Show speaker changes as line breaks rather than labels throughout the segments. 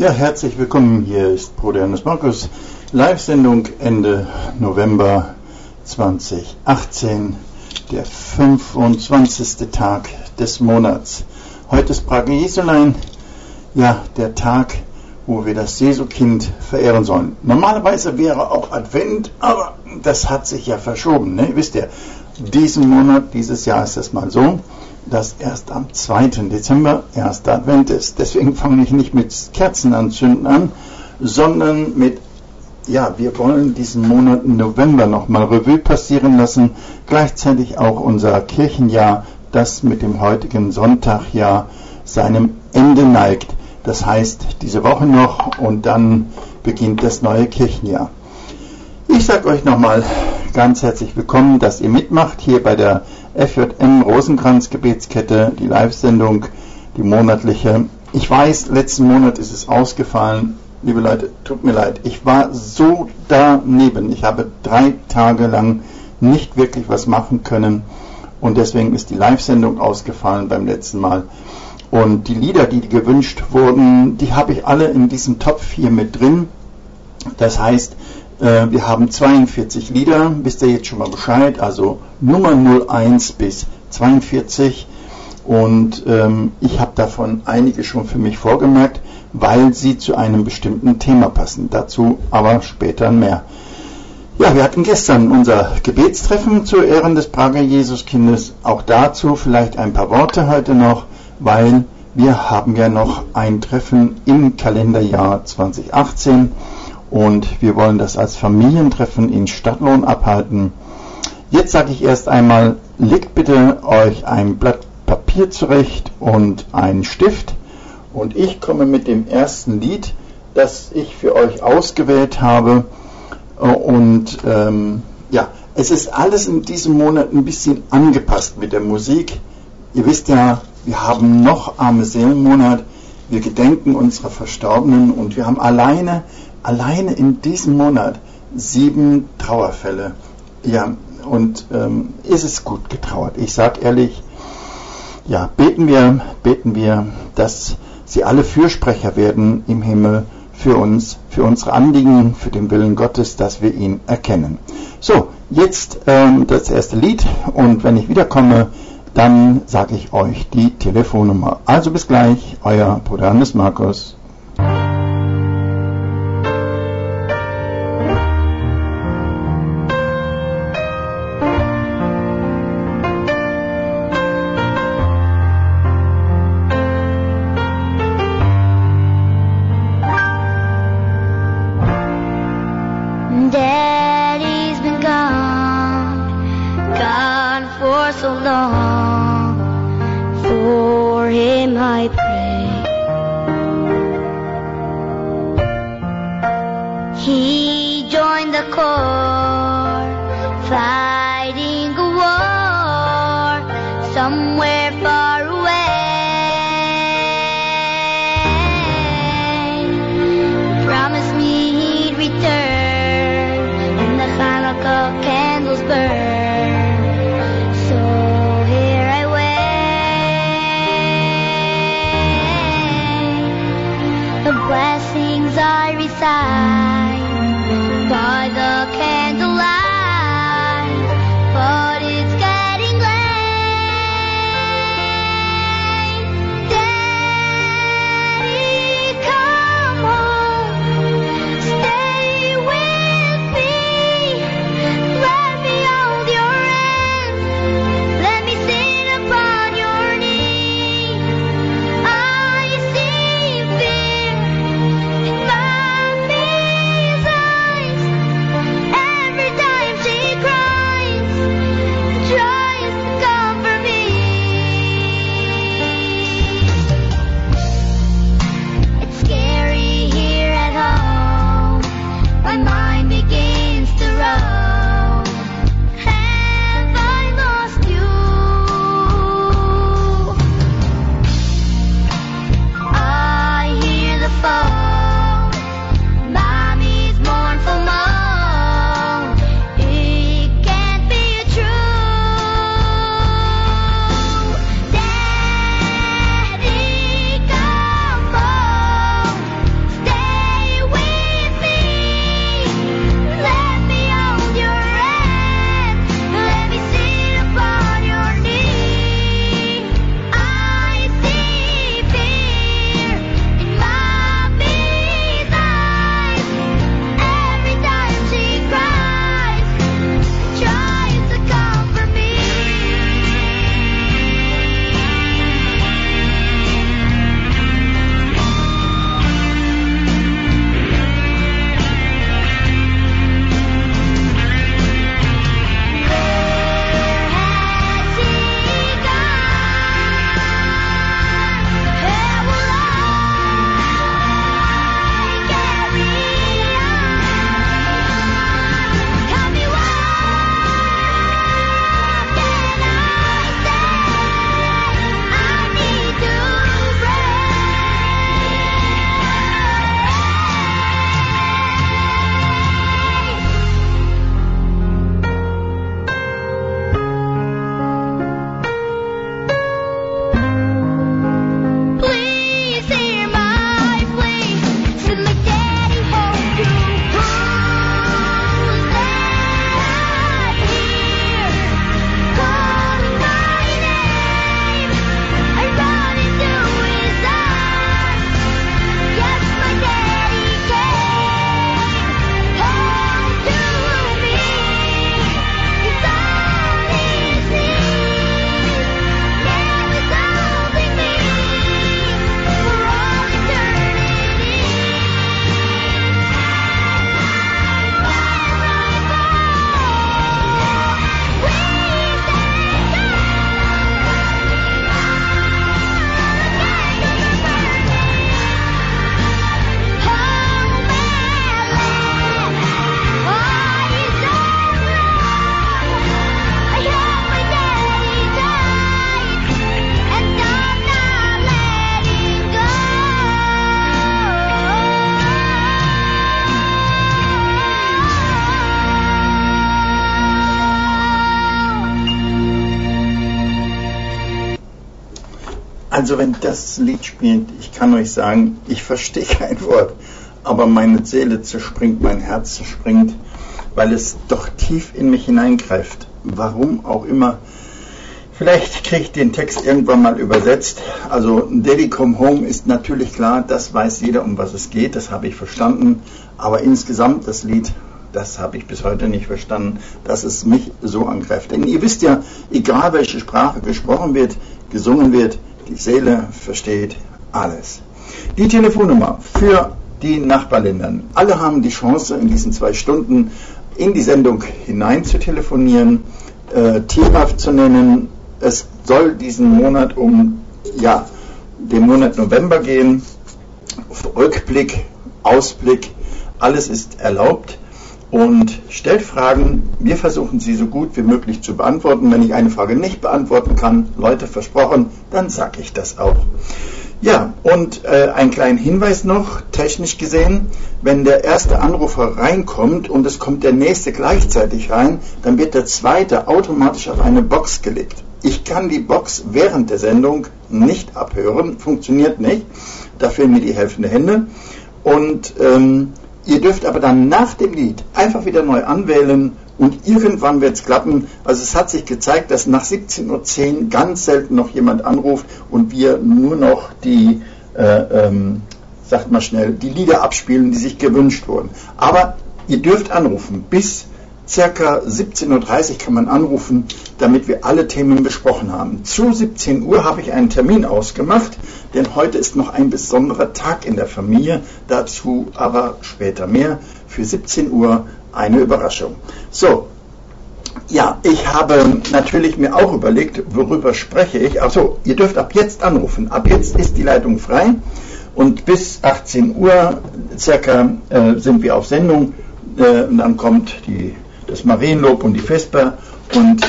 Ja, herzlich willkommen. Hier ist Bruder Johannes Markus. Live-Sendung Ende November 2018, der 25. Tag des Monats. Heute ist Prager Jesulein, ja, der Tag, wo wir das Jesukind verehren sollen. Normalerweise wäre auch Advent, aber das hat sich ja verschoben. Ne? Wisst ihr, diesen Monat, dieses Jahr ist es mal so, dass erst am 2. Dezember erster Advent ist. Deswegen fange ich nicht mit Kerzenanzünden an, sondern mit, ja, wir wollen diesen Monat November nochmal Revue passieren lassen, gleichzeitig auch unser Kirchenjahr, das mit dem heutigen Sonntag ja seinem Ende neigt. Das heißt, diese Woche noch und dann beginnt das neue Kirchenjahr. Ich sage euch nochmal ganz herzlich willkommen, dass ihr mitmacht hier bei der FJM Rosenkranz Gebetskette, die Live-Sendung, die monatliche. Ich weiß, letzten Monat ist es ausgefallen. Liebe Leute, tut mir leid. Ich war so daneben. Ich habe 3 Tage lang nicht wirklich was machen können und deswegen ist die Live-Sendung ausgefallen beim letzten Mal. Und die Lieder, die gewünscht wurden, die habe ich alle in diesem Topf hier mit drin. Das heißt, wir haben 42 Lieder, wisst ihr jetzt schon mal Bescheid, also Nummer 01 bis 42 und ich habe davon einige schon für mich vorgemerkt, weil sie zu einem bestimmten Thema passen. Dazu aber später mehr. Ja, wir hatten gestern unser Gebetstreffen zu Ehren des Prager Jesuskindes, auch dazu vielleicht ein paar Worte heute noch, weil wir haben ja noch ein Treffen im Kalenderjahr 2018 und wir wollen das als Familientreffen in Stadtlohn abhalten. Jetzt sage ich erst einmal, legt bitte euch ein Blatt Papier zurecht und einen Stift und ich komme mit dem ersten Lied, das ich für euch ausgewählt habe und ja, es ist alles in diesem Monat ein bisschen angepasst mit der Musik. Ihr wisst ja, wir haben noch Arme Seelenmonat, wir gedenken unserer Verstorbenen und wir haben alleine in diesem Monat 7 Trauerfälle. Ja, und ist es gut getrauert. Ich sage ehrlich, ja, beten wir, dass sie alle Fürsprecher werden im Himmel für uns, für unsere Anliegen, für den Willen Gottes, dass wir ihn erkennen. So, jetzt das erste Lied und wenn ich wiederkomme, dann sage ich euch die Telefonnummer. Also bis gleich, euer Bruder Johannes Markus.
Daddy's been gone for so long. For him I pray. He joined the corps, fighting a war somewhere far away. Promised me he'd return when the Hanukkah candles burn. So here I wait. The blessings I recite by the candlelight, but it's getting late.
Also wenn das Lied spielt, ich kann euch sagen, ich verstehe kein Wort, aber meine Seele zerspringt, mein Herz zerspringt, weil es doch tief in mich hineingreift. Warum auch immer. Vielleicht kriege ich den Text irgendwann mal übersetzt. Also Daddy Come Home ist natürlich klar, das weiß jeder, um was es geht, das habe ich verstanden. Aber insgesamt das Lied, das habe ich bis heute nicht verstanden, dass es mich so angreift. Denn ihr wisst ja, egal welche Sprache gesprochen wird, gesungen wird, die Seele versteht alles. Die Telefonnummer für die Nachbarländer. Alle haben die Chance, in diesen 2 Stunden in die Sendung hinein zu telefonieren, Thema zu nennen. Es soll diesen Monat den Monat November gehen. Rückblick, Ausblick, alles ist erlaubt. Und stellt Fragen, wir versuchen sie so gut wie möglich zu beantworten. Wenn ich eine Frage nicht beantworten kann, Leute, versprochen, dann sage ich das auch. Ja, und einen kleinen Hinweis noch, technisch gesehen, wenn der erste Anrufer reinkommt und es kommt der nächste gleichzeitig rein, dann wird der zweite automatisch auf eine Box gelegt. Ich kann die Box während der Sendung nicht abhören, funktioniert nicht, da fehlen mir die helfenden Hände. Und ihr dürft aber dann nach dem Lied einfach wieder neu anwählen und irgendwann wird es klappen. Also es hat sich gezeigt, dass nach 17:10 Uhr ganz selten noch jemand anruft und wir nur noch die, die Lieder abspielen, die sich gewünscht wurden. Aber ihr dürft anrufen. Bis ca. 17:30 Uhr kann man anrufen, damit wir alle Themen besprochen haben. Zu 17 Uhr habe ich einen Termin ausgemacht, denn heute ist noch ein besonderer Tag in der Familie, dazu aber später mehr. Für 17 Uhr eine Überraschung. So, ja, ich habe natürlich mir auch überlegt, worüber spreche ich. Also, ihr dürft ab jetzt anrufen. Ab jetzt ist die Leitung frei und bis 18 Uhr circa sind wir auf Sendung. Und dann kommt das Marienlob und die Vesper und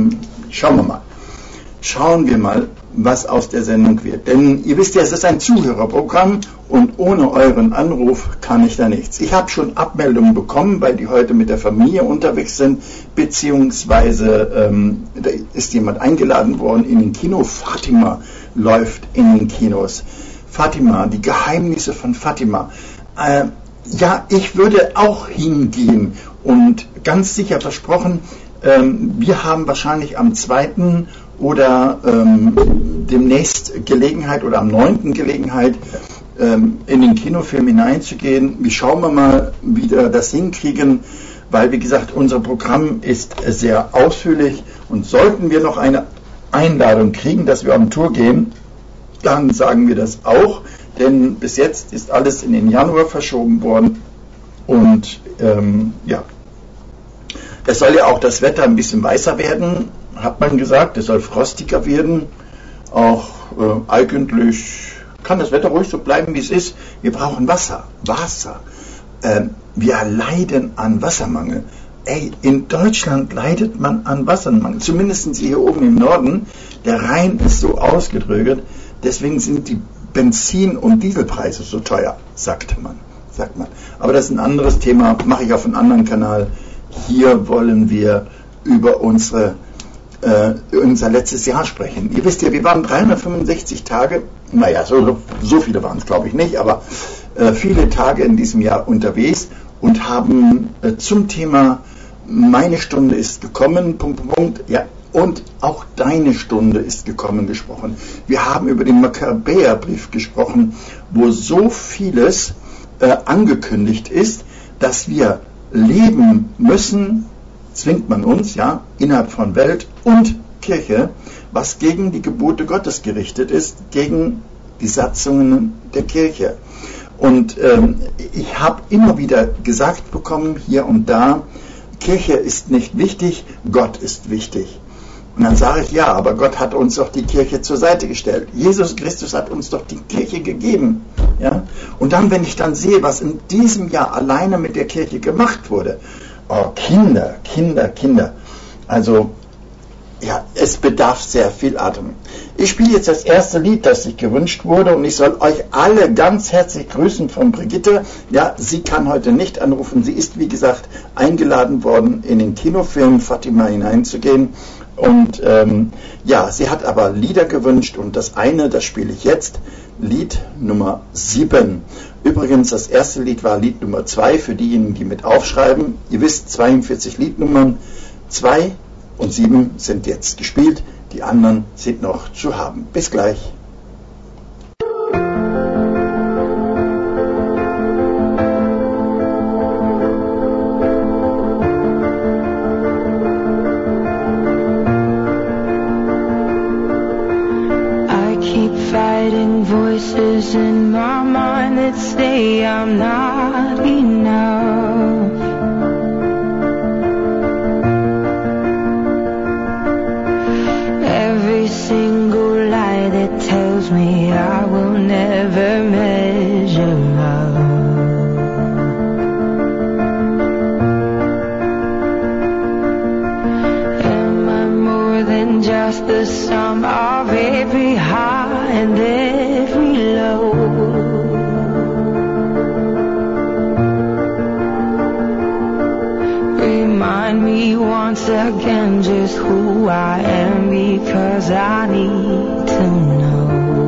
schauen wir mal, was aus der Sendung wird. Denn ihr wisst ja, es ist ein Zuhörerprogramm und ohne euren Anruf kann ich da nichts. Ich habe schon Abmeldungen bekommen, weil die heute mit der Familie unterwegs sind, beziehungsweise da ist jemand eingeladen worden in den Kino. Fatima läuft in den Kinos. Fatima, die Geheimnisse von Fatima. Ja, ich würde auch hingehen und ganz sicher versprochen, wir haben wahrscheinlich am 2. oder demnächst Gelegenheit oder am 9. Gelegenheit in den Kinofilm hineinzugehen. Wir schauen mal, wie wir das hinkriegen, weil wie gesagt, unser Programm ist sehr ausführlich und sollten wir noch eine Einladung kriegen, dass wir am Tour gehen, dann sagen wir das auch, denn bis jetzt ist alles in den Januar verschoben worden und es soll ja auch das Wetter ein bisschen weißer werden, hat man gesagt, es soll frostiger werden, auch eigentlich kann das Wetter ruhig so bleiben, wie es ist. Wir brauchen Wasser. Wir leiden an Wassermangel. In Deutschland leidet man an Wassermangel, zumindest hier oben im Norden. Der Rhein ist so ausgetrögert, deswegen sind die Benzin- und Dieselpreise so teuer, sagt man. Aber das ist ein anderes Thema, mache ich auf einem anderen Kanal. Hier wollen wir über unser letztes Jahr sprechen. Ihr wisst ja, wir waren 365 Tage, naja, so viele waren es glaube ich nicht, aber viele Tage in diesem Jahr unterwegs und haben zum Thema meine Stunde ist gekommen, ja, und auch deine Stunde ist gekommen gesprochen. Wir haben über den Makkabäerbrief gesprochen, wo so vieles angekündigt ist, dass wir leben müssen, zwingt man uns, ja, innerhalb von Welt und Kirche, was gegen die Gebote Gottes gerichtet ist, gegen die Satzungen der Kirche. Und ich habe immer wieder gesagt bekommen, hier und da, Kirche ist nicht wichtig, Gott ist wichtig. Und dann sage ich, ja, aber Gott hat uns doch die Kirche zur Seite gestellt. Jesus Christus hat uns doch die Kirche gegeben. Ja? Und dann, wenn ich dann sehe, was in diesem Jahr alleine mit der Kirche gemacht wurde, oh, Kinder. Also, ja, es bedarf sehr viel Atem. Ich spiele jetzt das erste Lied, das sich gewünscht wurde und ich soll euch alle ganz herzlich grüßen von Brigitte. Ja, sie kann heute nicht anrufen. Sie ist, wie gesagt, eingeladen worden, in den Kinofilm Fatima hineinzugehen. Und sie hat aber Lieder gewünscht und das spiele ich jetzt, Lied Nummer 7. Übrigens, das erste Lied war Lied Nummer 2 für diejenigen, die mit aufschreiben. Ihr wisst, 42 Liednummern, 2 und 7 sind jetzt gespielt, die anderen sind noch zu haben. Bis gleich.
Voices in my mind that say I'm not enough. Every single lie that tells me I will never measure up. Am I more than just the sum of every high and every low? Remind me once again just who I am, because I need to know.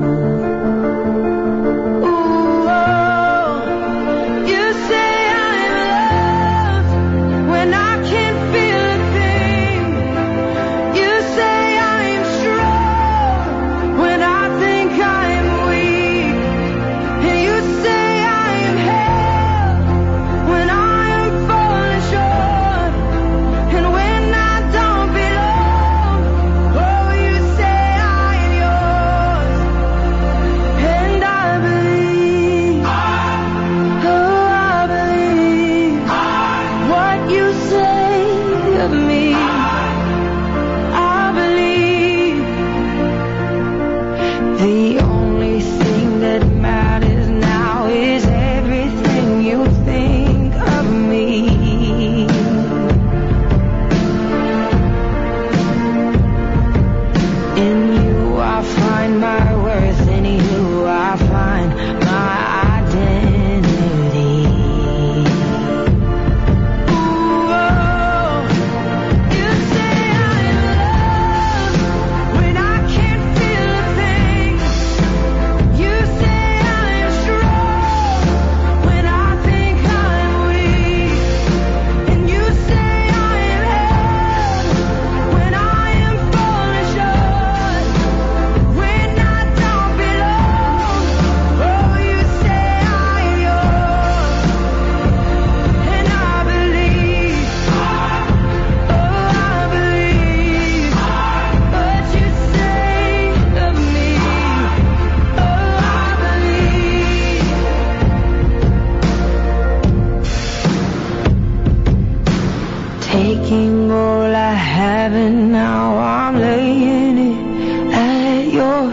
Taking all I have and now I'm laying it at your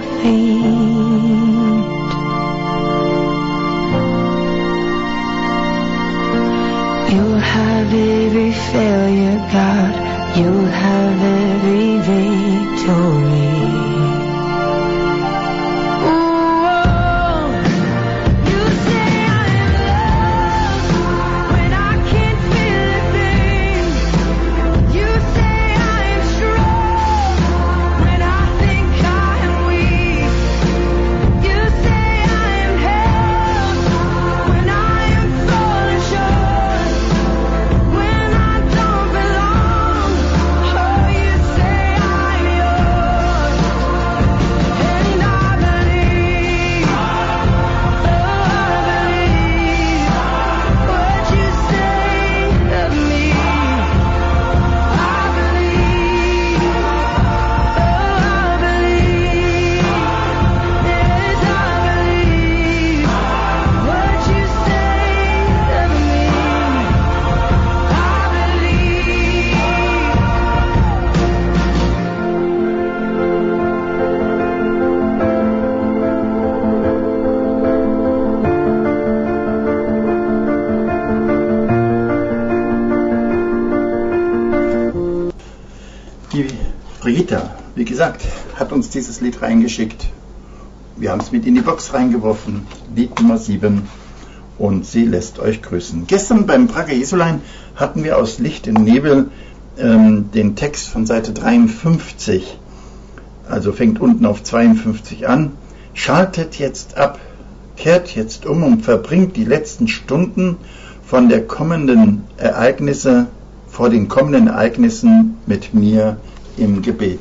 feet. You'll have every failure, God. You'll have every victory.
Brigitta, wie gesagt, hat uns dieses Lied reingeschickt. Wir haben es mit in die Box reingeworfen, Lied Nummer 7, und sie lässt euch grüßen. Gestern beim Prager Jesulein hatten wir aus Licht in Nebel den Text von Seite 53, also fängt unten auf 52 an, schaltet jetzt ab, kehrt jetzt um und verbringt die letzten Stunden vor den kommenden Ereignissen mit mir im Gebet.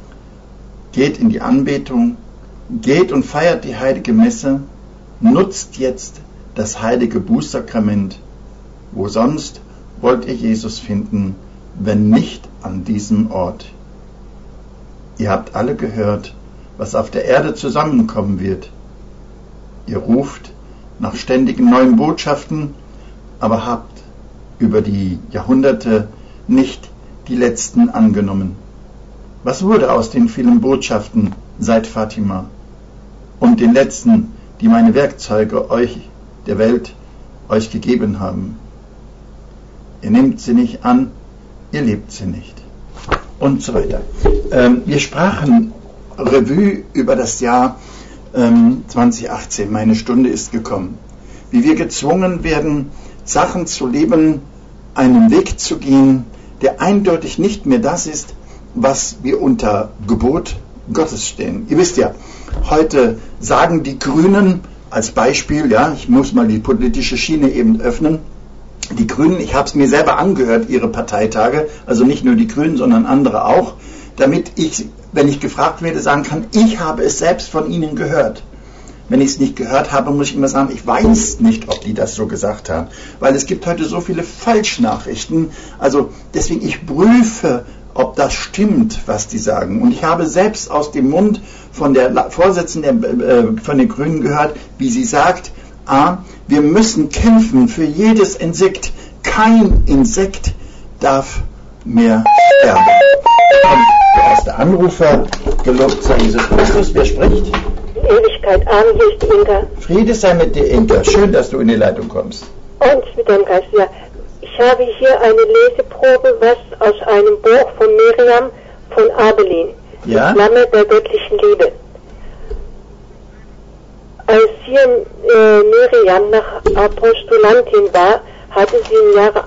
Geht in die Anbetung, geht und feiert die heilige Messe, nutzt jetzt das heilige Bußsakrament. Wo sonst wollt ihr Jesus finden, wenn nicht an diesem Ort? Ihr habt alle gehört, was auf der Erde zusammenkommen wird. Ihr ruft nach ständigen neuen Botschaften, aber habt über die Jahrhunderte nicht die letzten angenommen. Was wurde aus den vielen Botschaften seit Fatima und den letzten, die meine Werkzeuge euch, der Welt, euch gegeben haben? Ihr nehmt sie nicht an, ihr lebt sie nicht. Und so weiter. Wir sprachen Revue über das Jahr 2018. Meine Stunde ist gekommen. Wie wir gezwungen werden, Sachen zu leben, einen Weg zu gehen, der eindeutig nicht mehr das ist, was wir unter Gebot Gottes stehen. Ihr wisst ja, heute sagen die Grünen als Beispiel, ja, ich muss mal die politische Schiene eben öffnen, die Grünen, ich habe es mir selber angehört, ihre Parteitage, also nicht nur die Grünen, sondern andere auch, damit ich, wenn ich gefragt werde, sagen kann, ich habe es selbst von ihnen gehört. Wenn ich es nicht gehört habe, muss ich immer sagen, ich weiß nicht, ob die das so gesagt haben. Weil es gibt heute so viele Falschnachrichten. Also deswegen, ich prüfe, ob das stimmt, was die sagen. Und ich habe selbst aus dem Mund von der Vorsitzenden von den Grünen gehört, wie sie sagt, wir müssen kämpfen für jedes Insekt. Kein Insekt darf mehr sterben. Und aus der Anrufer, gelobt sei Jesus Christus, wer spricht?
Ewigkeit, Abend, hier ist die Inka.
Friede sei mit dir, Inka. Schön, dass du in die Leitung kommst.
Und mit deinem Geist, ja. Ich habe hier eine Leseprobe, was aus einem Buch von Miriam von Abelin.
Ja?
Die Flamme der göttlichen Liebe. Als hier Miriam nach Apostolantin war, hatte sie im Jahre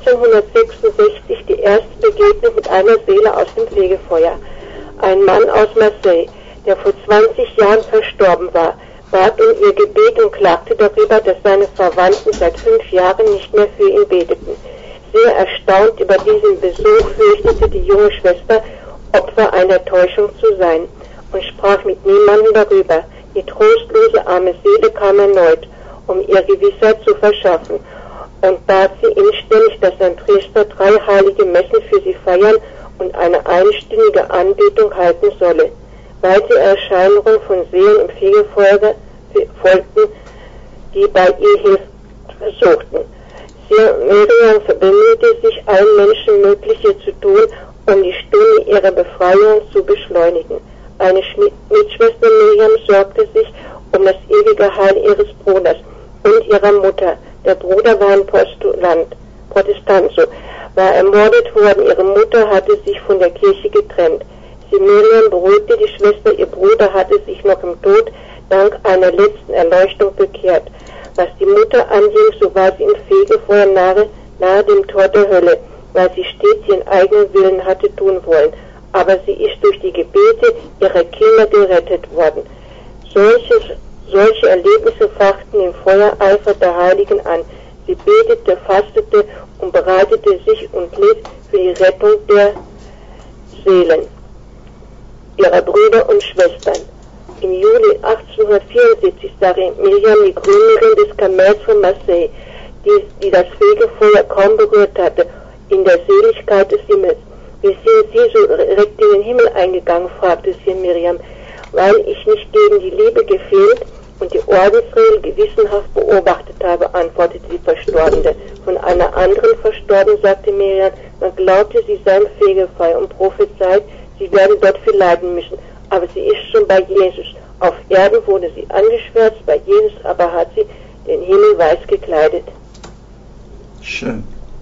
1866 die erste Begegnung mit einer Seele aus dem Fegefeuer. Ein Mann aus Marseille, der vor 20 Jahren verstorben war, bat um ihr Gebet und klagte darüber, dass seine Verwandten seit 5 Jahren nicht mehr für ihn beteten. Sehr erstaunt über diesen Besuch fürchtete die junge Schwester, Opfer einer Täuschung zu sein, und sprach mit niemandem darüber. Die trostlose arme Seele kam erneut, um ihr Gewissheit zu verschaffen, und bat sie inständig, dass ein Priester 3 heilige Messen für sie feiern und eine einstündige Anbetung halten solle. Weitere Erscheinungen von Seelen im Fegefeuer folgten, die bei ihr Hilfe suchten. Miriam bemühte sich, allen Menschen Mögliche zu tun, um die Stunde ihrer Befreiung zu beschleunigen. Eine Mitschwester Miriam sorgte sich um das ewige Heil ihres Bruders und ihrer Mutter. Der Bruder war ein Protestant, war ermordet worden. Ihre Mutter hatte sich von der Kirche getrennt. Miriam beruhigte die Schwester, ihr Bruder hatte sich noch im Tod dank einer letzten Erleuchtung bekehrt. Was die Mutter anging, so war sie im Fegefeuer nahe dem Tor der Hölle, weil sie stets ihren eigenen Willen hatte tun wollen. Aber sie ist durch die Gebete ihrer Kinder gerettet worden. Solche Erlebnisse fachten den Feuereifer der Heiligen an. Sie betete, fastete und bereitete sich und litt für die Rettung der Seelen ihrer Brüder und Schwestern. Im Juli 1874 sah Miriam die Gründerin des Kamels von Marseille, die das Fegefeuer kaum berührt hatte, in der Seligkeit des Himmels. Wie sind Sie so direkt in den Himmel eingegangen, fragte sie Miriam. Weil ich nicht gegen die Liebe gefehlt und die Ordensregel gewissenhaft beobachtet habe, antwortete die Verstorbene. Von einer anderen Verstorbenen sagte Miriam, man glaubte, sie sei im Fegefeuer und prophezeit, sie werde dort viel leiden müssen. Aber sie ist schon bei Jesus. Auf Erden wurde sie angeschwärzt, bei Jesus aber hat sie den Himmel weiß gekleidet.
Schön.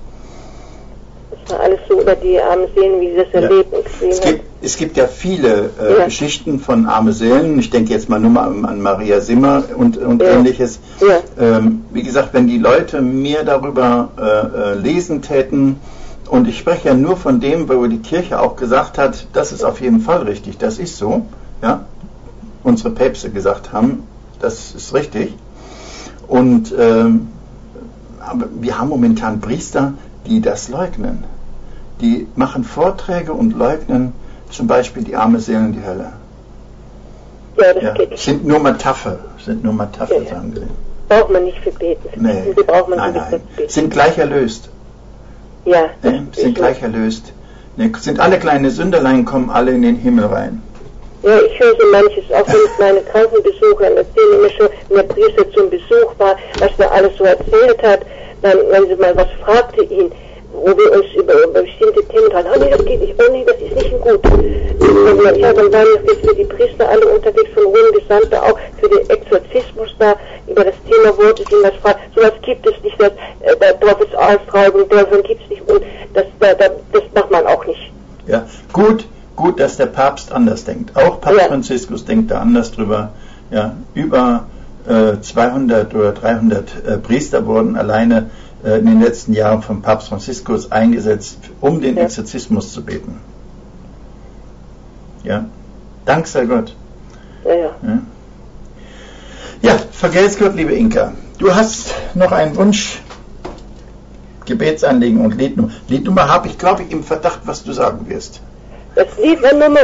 Das war alles so über die armen Seelen, wie sie das erlebt und gesehen haben.
Es gibt ja viele Geschichten von armen Seelen. Ich denke jetzt mal nur mal an Maria Simmer und Ähnliches. Ja. Wie gesagt, wenn die Leute mehr darüber lesen täten, Und ich spreche ja nur von dem, wo die Kirche auch gesagt hat, das ist auf jeden Fall richtig, das ist so. Ja? Unsere Päpste gesagt haben, das ist richtig. Und aber wir haben momentan Priester, die das leugnen. Die machen Vorträge und leugnen zum Beispiel die arme Seele in die Hölle.
Ja, das geht nicht.
Sind nur Metapher, sagen sie.
Braucht man nicht für beten.
Nee.
Die braucht man
Nein.
beten.
Sind gleich erlöst.
Ja.
Sind gleich erlöst. Sind alle kleine Sünderlein, kommen alle in den Himmel rein.
Ja, ich höre so manches, auch wenn ich meine Krankenbesucher erzähle mir schon, wenn der Priester zum Besuch war, was er alles so erzählt hat, dann, wenn sie mal was fragte ihn, wo wir uns über bestimmte Themen dran, oh nee, das geht nicht, oh nee, das ist nicht gut. Ja, dann waren jetzt für die Priester alle unterwegs, von hohen Gesandten auch für den Exorzismus da, über das Thema wollte sie was fragen, sowas gibt es nicht, Teufelsaustreibung, Teufel gibt es nicht, und das macht man auch nicht.
Ja, gut, dass der Papst anders denkt. Auch Papst Franziskus denkt da anders drüber. Ja, über 200 oder 300 Priester wurden alleine in den letzten Jahren vom Papst Franziskus eingesetzt, um den Exorzismus zu beten. Ja, Dank sei Gott. Ja, vergelt's Gott, liebe Inka. Du hast noch einen Wunsch, Gebetsanliegen und Liednummer. Liednummer habe ich, glaube ich, im Verdacht, was du sagen wirst.
Das Lied war Nummer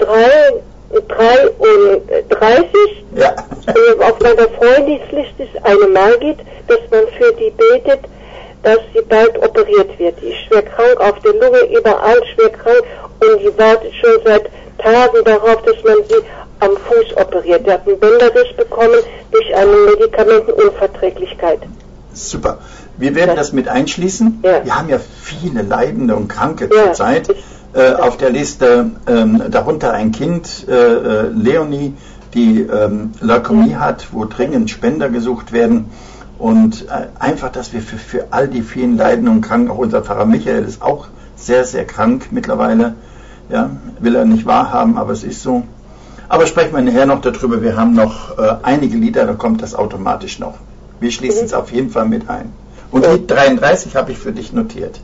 33.
Ja.
Auf meiner Freundesliste ist eine Margit, dass man für die betet, dass sie bald operiert wird. Die ist schwer krank, auf der Lunge, überall schwer krank, und die wartet schon seit Tagen darauf, dass man sie am Fuß operiert. Die hat einen Bänderriss bekommen durch eine Medikamentenunverträglichkeit.
Super. Wir werden das mit einschließen.
Ja.
Wir haben ja viele Leidende und Kranke zurzeit. Auf der Liste darunter ein Kind, Leonie, die Leukämie hat, wo dringend Spender gesucht werden. Und einfach, dass wir für all die vielen Leidenden und Kranken, auch unser Pfarrer Michael ist auch sehr, sehr krank mittlerweile. Ja, will er nicht wahrhaben, aber es ist so. Aber sprechen wir nachher noch darüber. Wir haben noch einige Lieder, da kommt das automatisch noch. Wir schließen es auf jeden Fall mit ein. Und Lied 33 habe ich für dich notiert.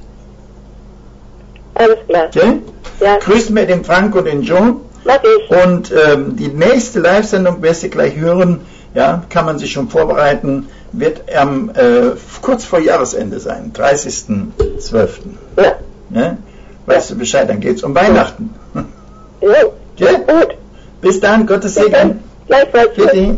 Alles klar.
Okay?
Ja.
Grüßen wir den Frank und den Joe.
Mach ich.
Und die nächste Live-Sendung, wirst du gleich hören, ja, kann man sich schon vorbereiten, wird kurz vor Jahresende sein, 30.12.
Ja.
Ne? Weißt du Bescheid, dann geht's um Weihnachten.
Ja.
Okay?
Gut.
Bis dann, Gottes Segen.
Gleichfalls.
Bitte.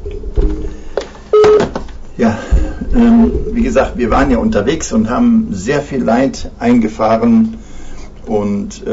Ja, wie gesagt, wir waren ja unterwegs und haben sehr viel Leid eingefahren und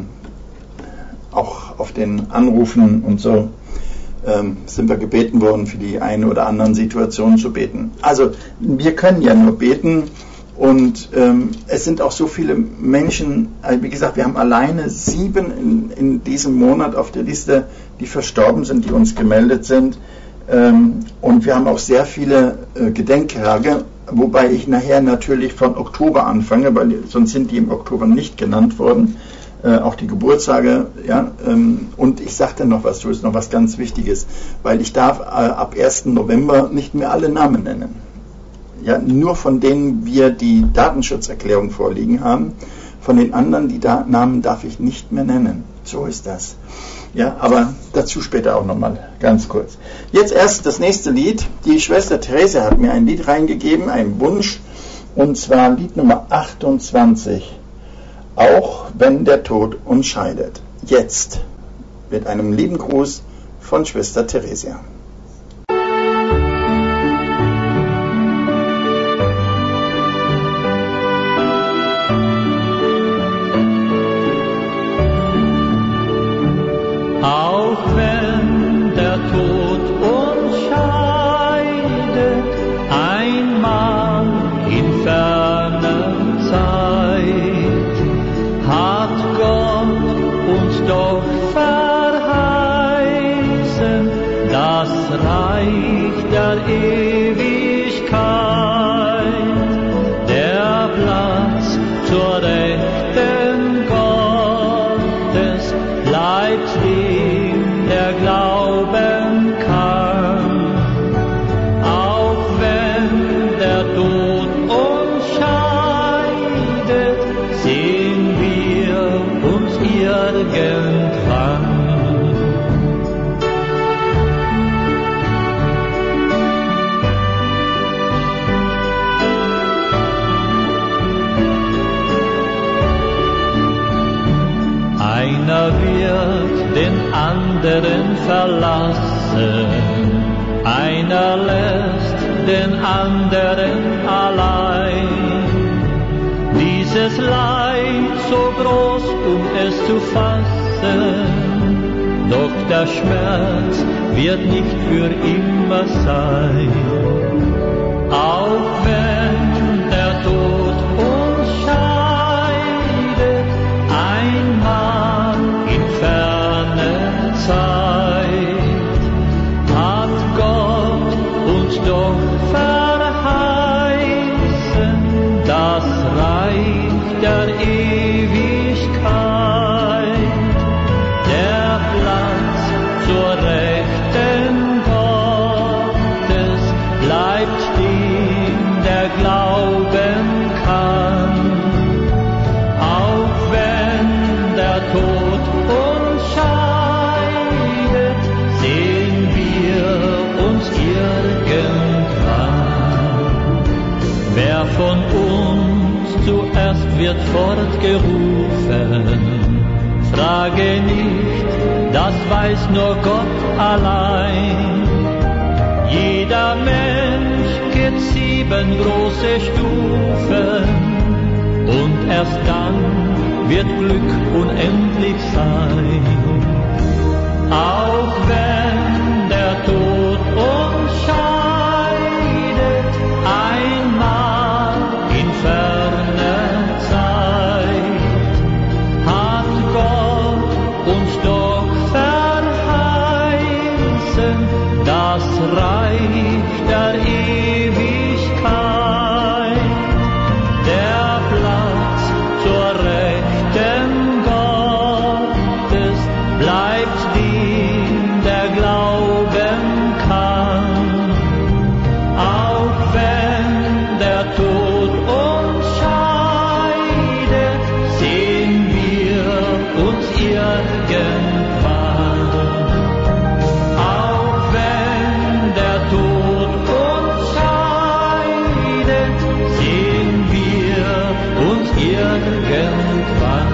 auch auf den Anrufen und so sind wir gebeten worden, für die eine oder anderen Situationen zu beten. Also wir können ja nur beten, und es sind auch so viele Menschen, wie gesagt, wir haben alleine 7 in diesem Monat auf der Liste, die verstorben sind, die uns gemeldet sind. Und wir haben auch sehr viele Gedenktage, wobei ich nachher natürlich von Oktober anfange, weil sonst sind die im Oktober nicht genannt worden. Auch die Geburtstage, ja, und ich sage dann noch was, so ist noch was ganz Wichtiges, weil ich darf ab 1. November nicht mehr alle Namen nennen. Ja, nur von denen wir die Datenschutzerklärung vorliegen haben. Von den anderen, die Namen darf ich nicht mehr nennen. So ist das. Ja, aber dazu später auch nochmal ganz kurz. Jetzt erst das nächste Lied. Die Schwester Therese hat mir ein Lied reingegeben, einen Wunsch, und zwar Lied Nummer 28. Auch wenn der Tod uns scheidet. Jetzt mit einem lieben Gruß von Schwester Theresia.
Auch wenn der Tod uns scheidet, einmal in ferner Zeit, hat Gott uns doch verheißen, das Reich der Ewigkeit, der Platz zur Rechten Gottes bleibt dem, der glauben kann. Auch wenn der Tod uns scheidet, anderen verlassen. Einer lässt den anderen allein. Dieses Leid so groß, es zu fassen, doch der Schmerz wird nicht für immer sein. Auch wenn der Tod uns scheidet, einmal in ferner Zeit, hat Gott uns doch verheißen, das Reich der Ewigkeit, der Platz zur Rechten Gottes bleibt dem, der glauben kann. Auch wenn der Tod uns scheidet, sehen wir uns irgendwann. Wer von uns zuerst wird fortgerufen, frage nicht, das weiß nur Gott allein. Jeder Mensch geht 7 große Stufen und erst dann wird Glück unendlich sein. Auch wenn der Tod uns scheidet, einmal in ferner Zeit, hat Gott uns doch verheißen, das Reich der Ewigkeit, der Platz zur Rechten Gottes bleibt dem, der glauben kann. Auch wenn der Tod uns scheidet, sehen wir uns irgendwann. Auch wenn der Tod uns scheidet, sehen wir uns irgendwann.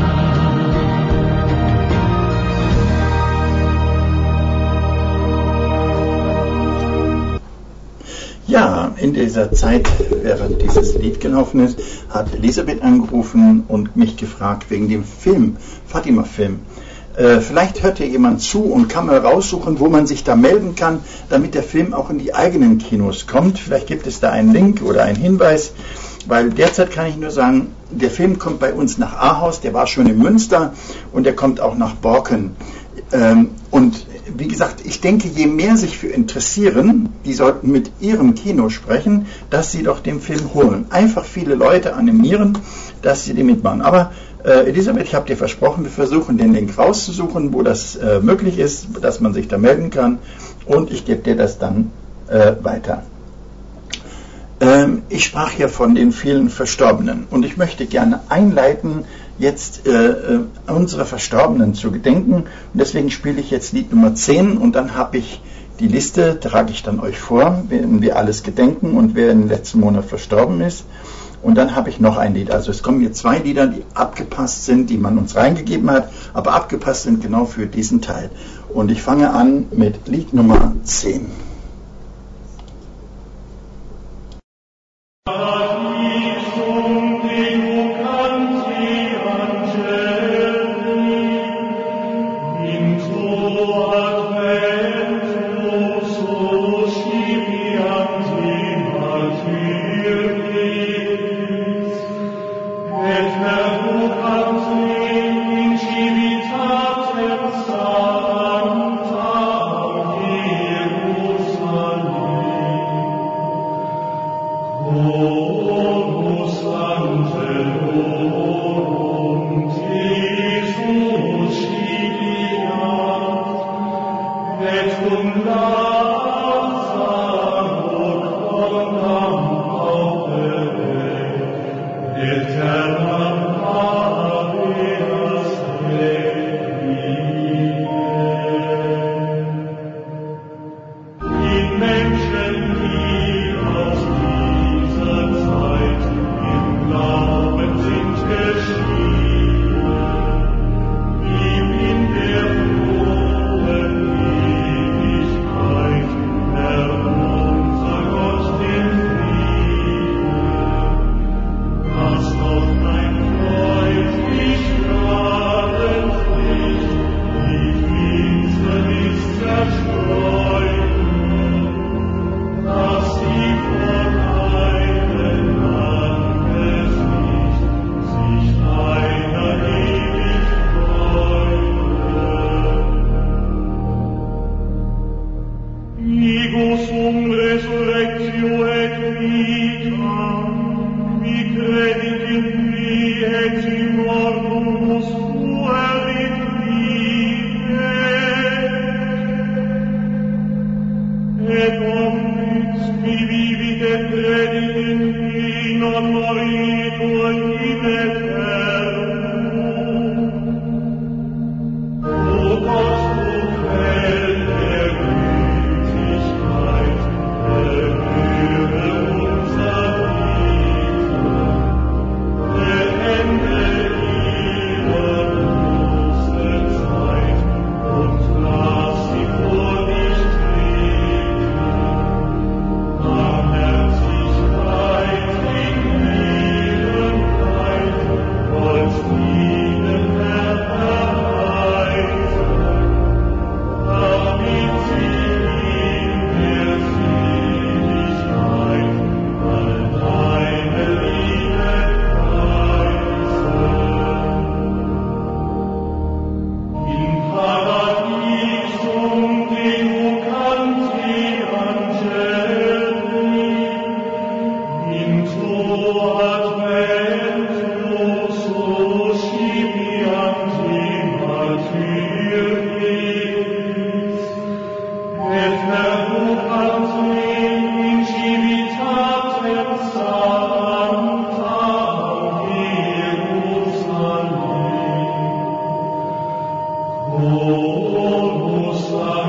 Ja, in dieser Zeit, während dieses Lied gelaufen ist, hat Elisabeth angerufen und mich gefragt wegen dem Film, Fatima-Film. Vielleicht hört hier jemand zu und kann mal raussuchen, wo man sich da melden kann, damit der Film auch in die eigenen Kinos kommt. Vielleicht gibt es da einen Link oder einen Hinweis, weil derzeit kann ich nur sagen, der Film kommt bei uns nach Ahaus, der war schon in Münster und der kommt auch nach Borken. Und wie gesagt, ich denke, je mehr sich für interessieren, die sollten mit ihrem Kino sprechen, dass sie doch den Film holen. Einfach viele Leute animieren, dass sie den mitmachen. Aber Elisabeth, ich habe dir versprochen, wir versuchen den Link rauszusuchen, wo das möglich ist, dass man sich da melden kann und ich gebe dir das dann weiter. Ich sprach hier von den vielen Verstorbenen und ich möchte gerne einleiten, jetzt unsere Verstorbenen zu gedenken und deswegen spiele ich jetzt Lied Nummer 10 und dann habe ich die Liste, trage ich dann euch vor, wenn wir alles gedenken und wer im letzten Monat verstorben ist. Und dann habe ich noch ein Lied. Also es kommen hier 2 Lieder, die abgepasst sind, die man uns reingegeben hat, aber abgepasst sind genau für diesen Teil. Und ich fange an mit Lied Nummer 10.
Ihm in der Ruhe Figus sum resurrectio et vita, qui credit in qui et in mortumus fuerit vive, et omnis qui vivit et credit in qui non moritur in aeternum. O Gott, du Quell der Gütigkeit, erhöre unser Bitten, beende ihre große Zeit und lass sie vor dich treten. Barmherzigkeit in ihrem Leid, wollst ihnen erweisen, damit sie in der Seligkeit all deine Liebe preisen. In Paradisum Deo canti angeli, in tuo adventus suscipianti martyris, et perducanti in civitatem sancta Jerusalem. Chorus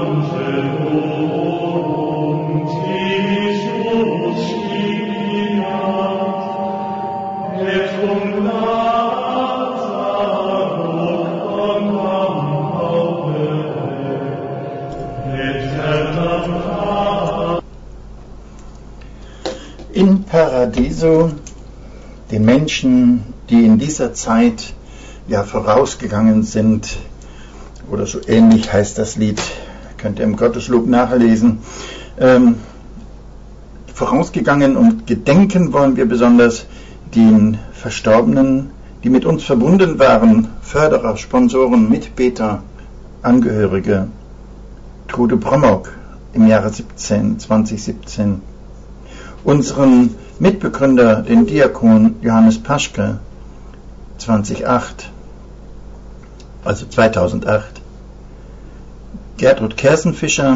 angelorum timis suscipiat, et Lazaro quam et
In Paradiso, den Menschen, die in dieser Zeit ja vorausgegangen sind, oder so ähnlich heißt das Lied, könnt ihr im Gotteslob nachlesen. Vorausgegangen und gedenken wollen wir besonders den Verstorbenen, die mit uns verbunden waren, Förderer, Sponsoren, Mitbeter, Angehörige. Trude Brommock im Jahre 2017. Unseren Mitbegründer, den Diakon Johannes Paschke, 2008. Gertrud Kersenfischer,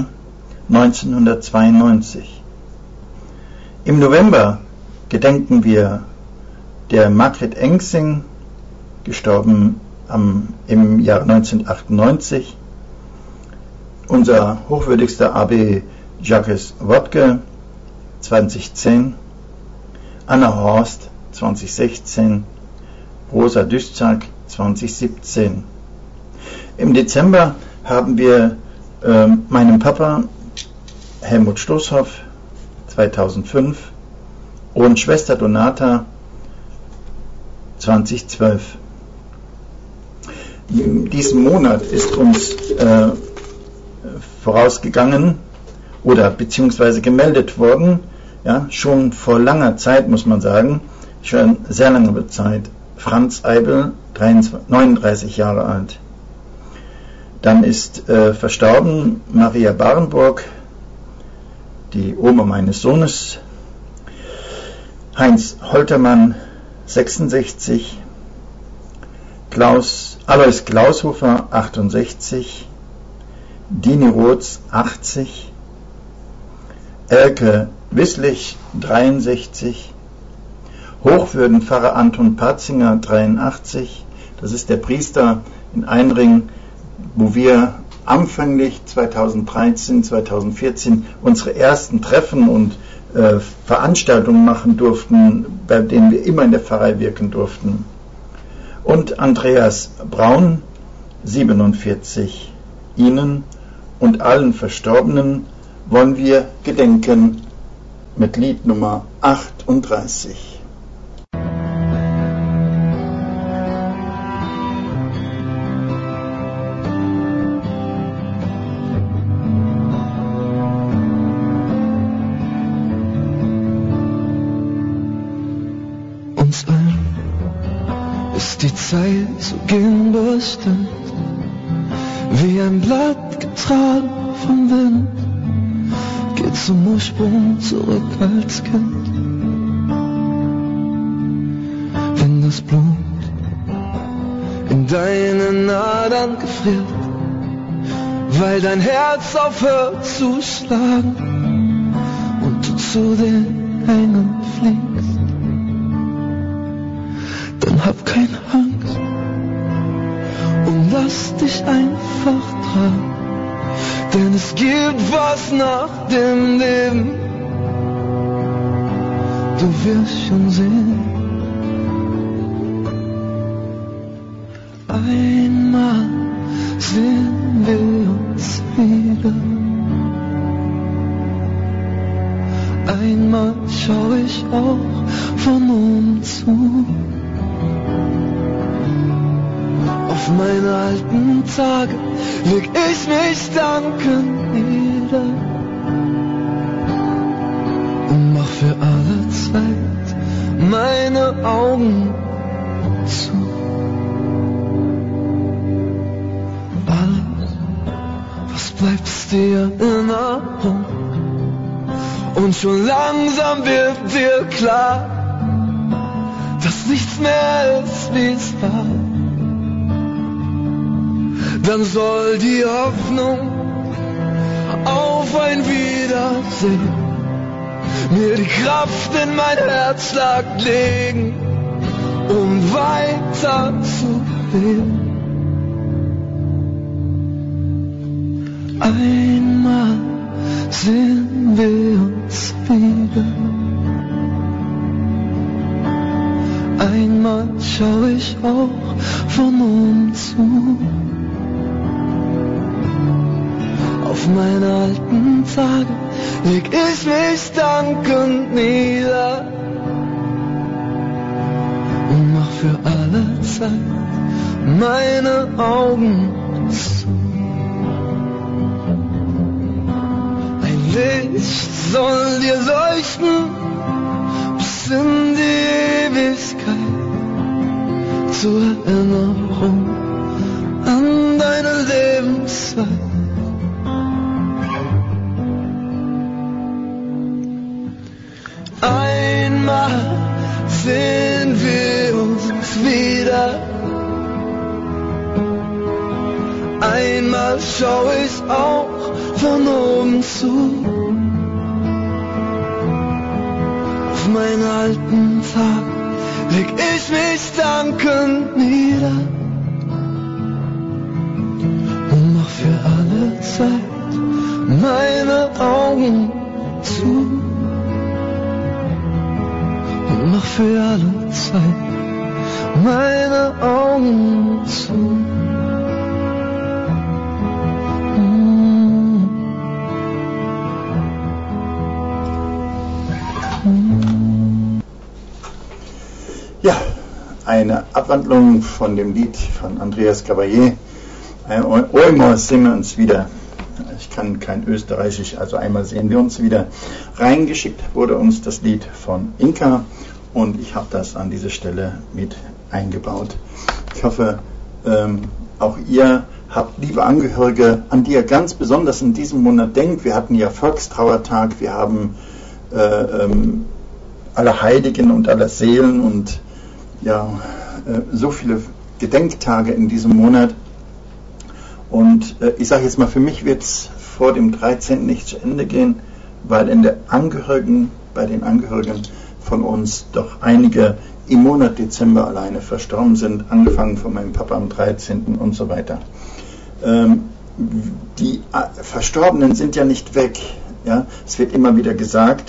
1992. Im November gedenken wir der Margret Engsing, gestorben im Jahr 1998. Unser hochwürdigster Abbé Jacques Wodke, 2010. Anna Horst, 2016. Rosa Düstzak, 2017. Im Dezember haben wir meinen Papa Helmut Stoßhoff, 2005, und Schwester Donata, 2012. In diesem Monat ist uns vorausgegangen oder beziehungsweise gemeldet worden, ja, schon vor langer Zeit, muss man sagen, schon sehr lange Zeit, Franz Eibel, 39 Jahre alt. Dann ist verstorben Maria Barenburg, die Oma meines Sohnes, Heinz Holtermann, 66, Alois Klaushofer, 68, Dini Roths, 80, Elke Wisslich, 63, Hochwürdenpfarrer Anton Patzinger, 83, das ist der Priester in Einring, wo wir anfänglich 2013, 2014 unsere ersten Treffen und Veranstaltungen machen durften, bei denen wir immer in der Pfarrei wirken durften. Und Andreas Braun, 47. Ihnen und allen Verstorbenen wollen wir gedenken mit Lied Nummer 38.
Uns allen ist die Zeit so gehen bestimmt, wie ein Blatt getragen vom Wind, zum Ursprung zurück als Kind. Wenn das Blut in deinen Adern gefriert, weil dein Herz aufhört zu schlagen und du zu den Engeln fliegst, dann hab keine Angst und lass dich einfach tragen, denn es gibt was nach dem Leben, du wirst schon sehen. Einmal sehen wir uns wieder, einmal schau ich auch von oben zu, auf meine alten Tage leg ich mich dankend nieder und mach für alle Zeit meine Augen zu. Bleibt es dir in Erinnerung und schon langsam wird dir klar, dass nichts mehr ist, wie es war. Dann soll die Hoffnung auf ein Wiedersehen mir die Kraft in mein Herzschlag legen, um weiter zu leben. Einmal sehen wir uns wieder, einmal schau ich auch von oben zu, auf meine alten Tage leg ich mich dankend nieder und mach für alle Zeit meine Augen zu. Licht soll dir leuchten bis in die Ewigkeit, zur Erinnerung an deine Lebenszeit. Einmal sehen wir uns wieder, einmal schau ich auch von oben zu, auf meine alten Tage leg ich mich dankend nieder und mach für alle Zeit meine Augen zu und mach für alle Zeit meine Augen zu.
Ja, eine Abwandlung von dem Lied von Andreas Caballé. Einmal sehen wir uns wieder. Ich kann kein Österreichisch, also einmal sehen wir uns wieder. Reingeschickt wurde uns das Lied von Inka und ich habe das an dieser Stelle mit eingebaut. Ich hoffe, auch ihr habt liebe Angehörige, an die ihr ganz besonders in diesem Monat denkt. Wir hatten ja Volkstrauertag, wir haben aller Heiligen und aller Seelen und ja, so viele Gedenktage in diesem Monat. Und ich sage jetzt mal, für mich wird es vor dem 13. nicht zu Ende gehen, weil bei den Angehörigen von uns doch einige im Monat Dezember alleine verstorben sind, angefangen von meinem Papa am 13. und so weiter. Die Verstorbenen sind ja nicht weg. Ja? Es wird immer wieder gesagt,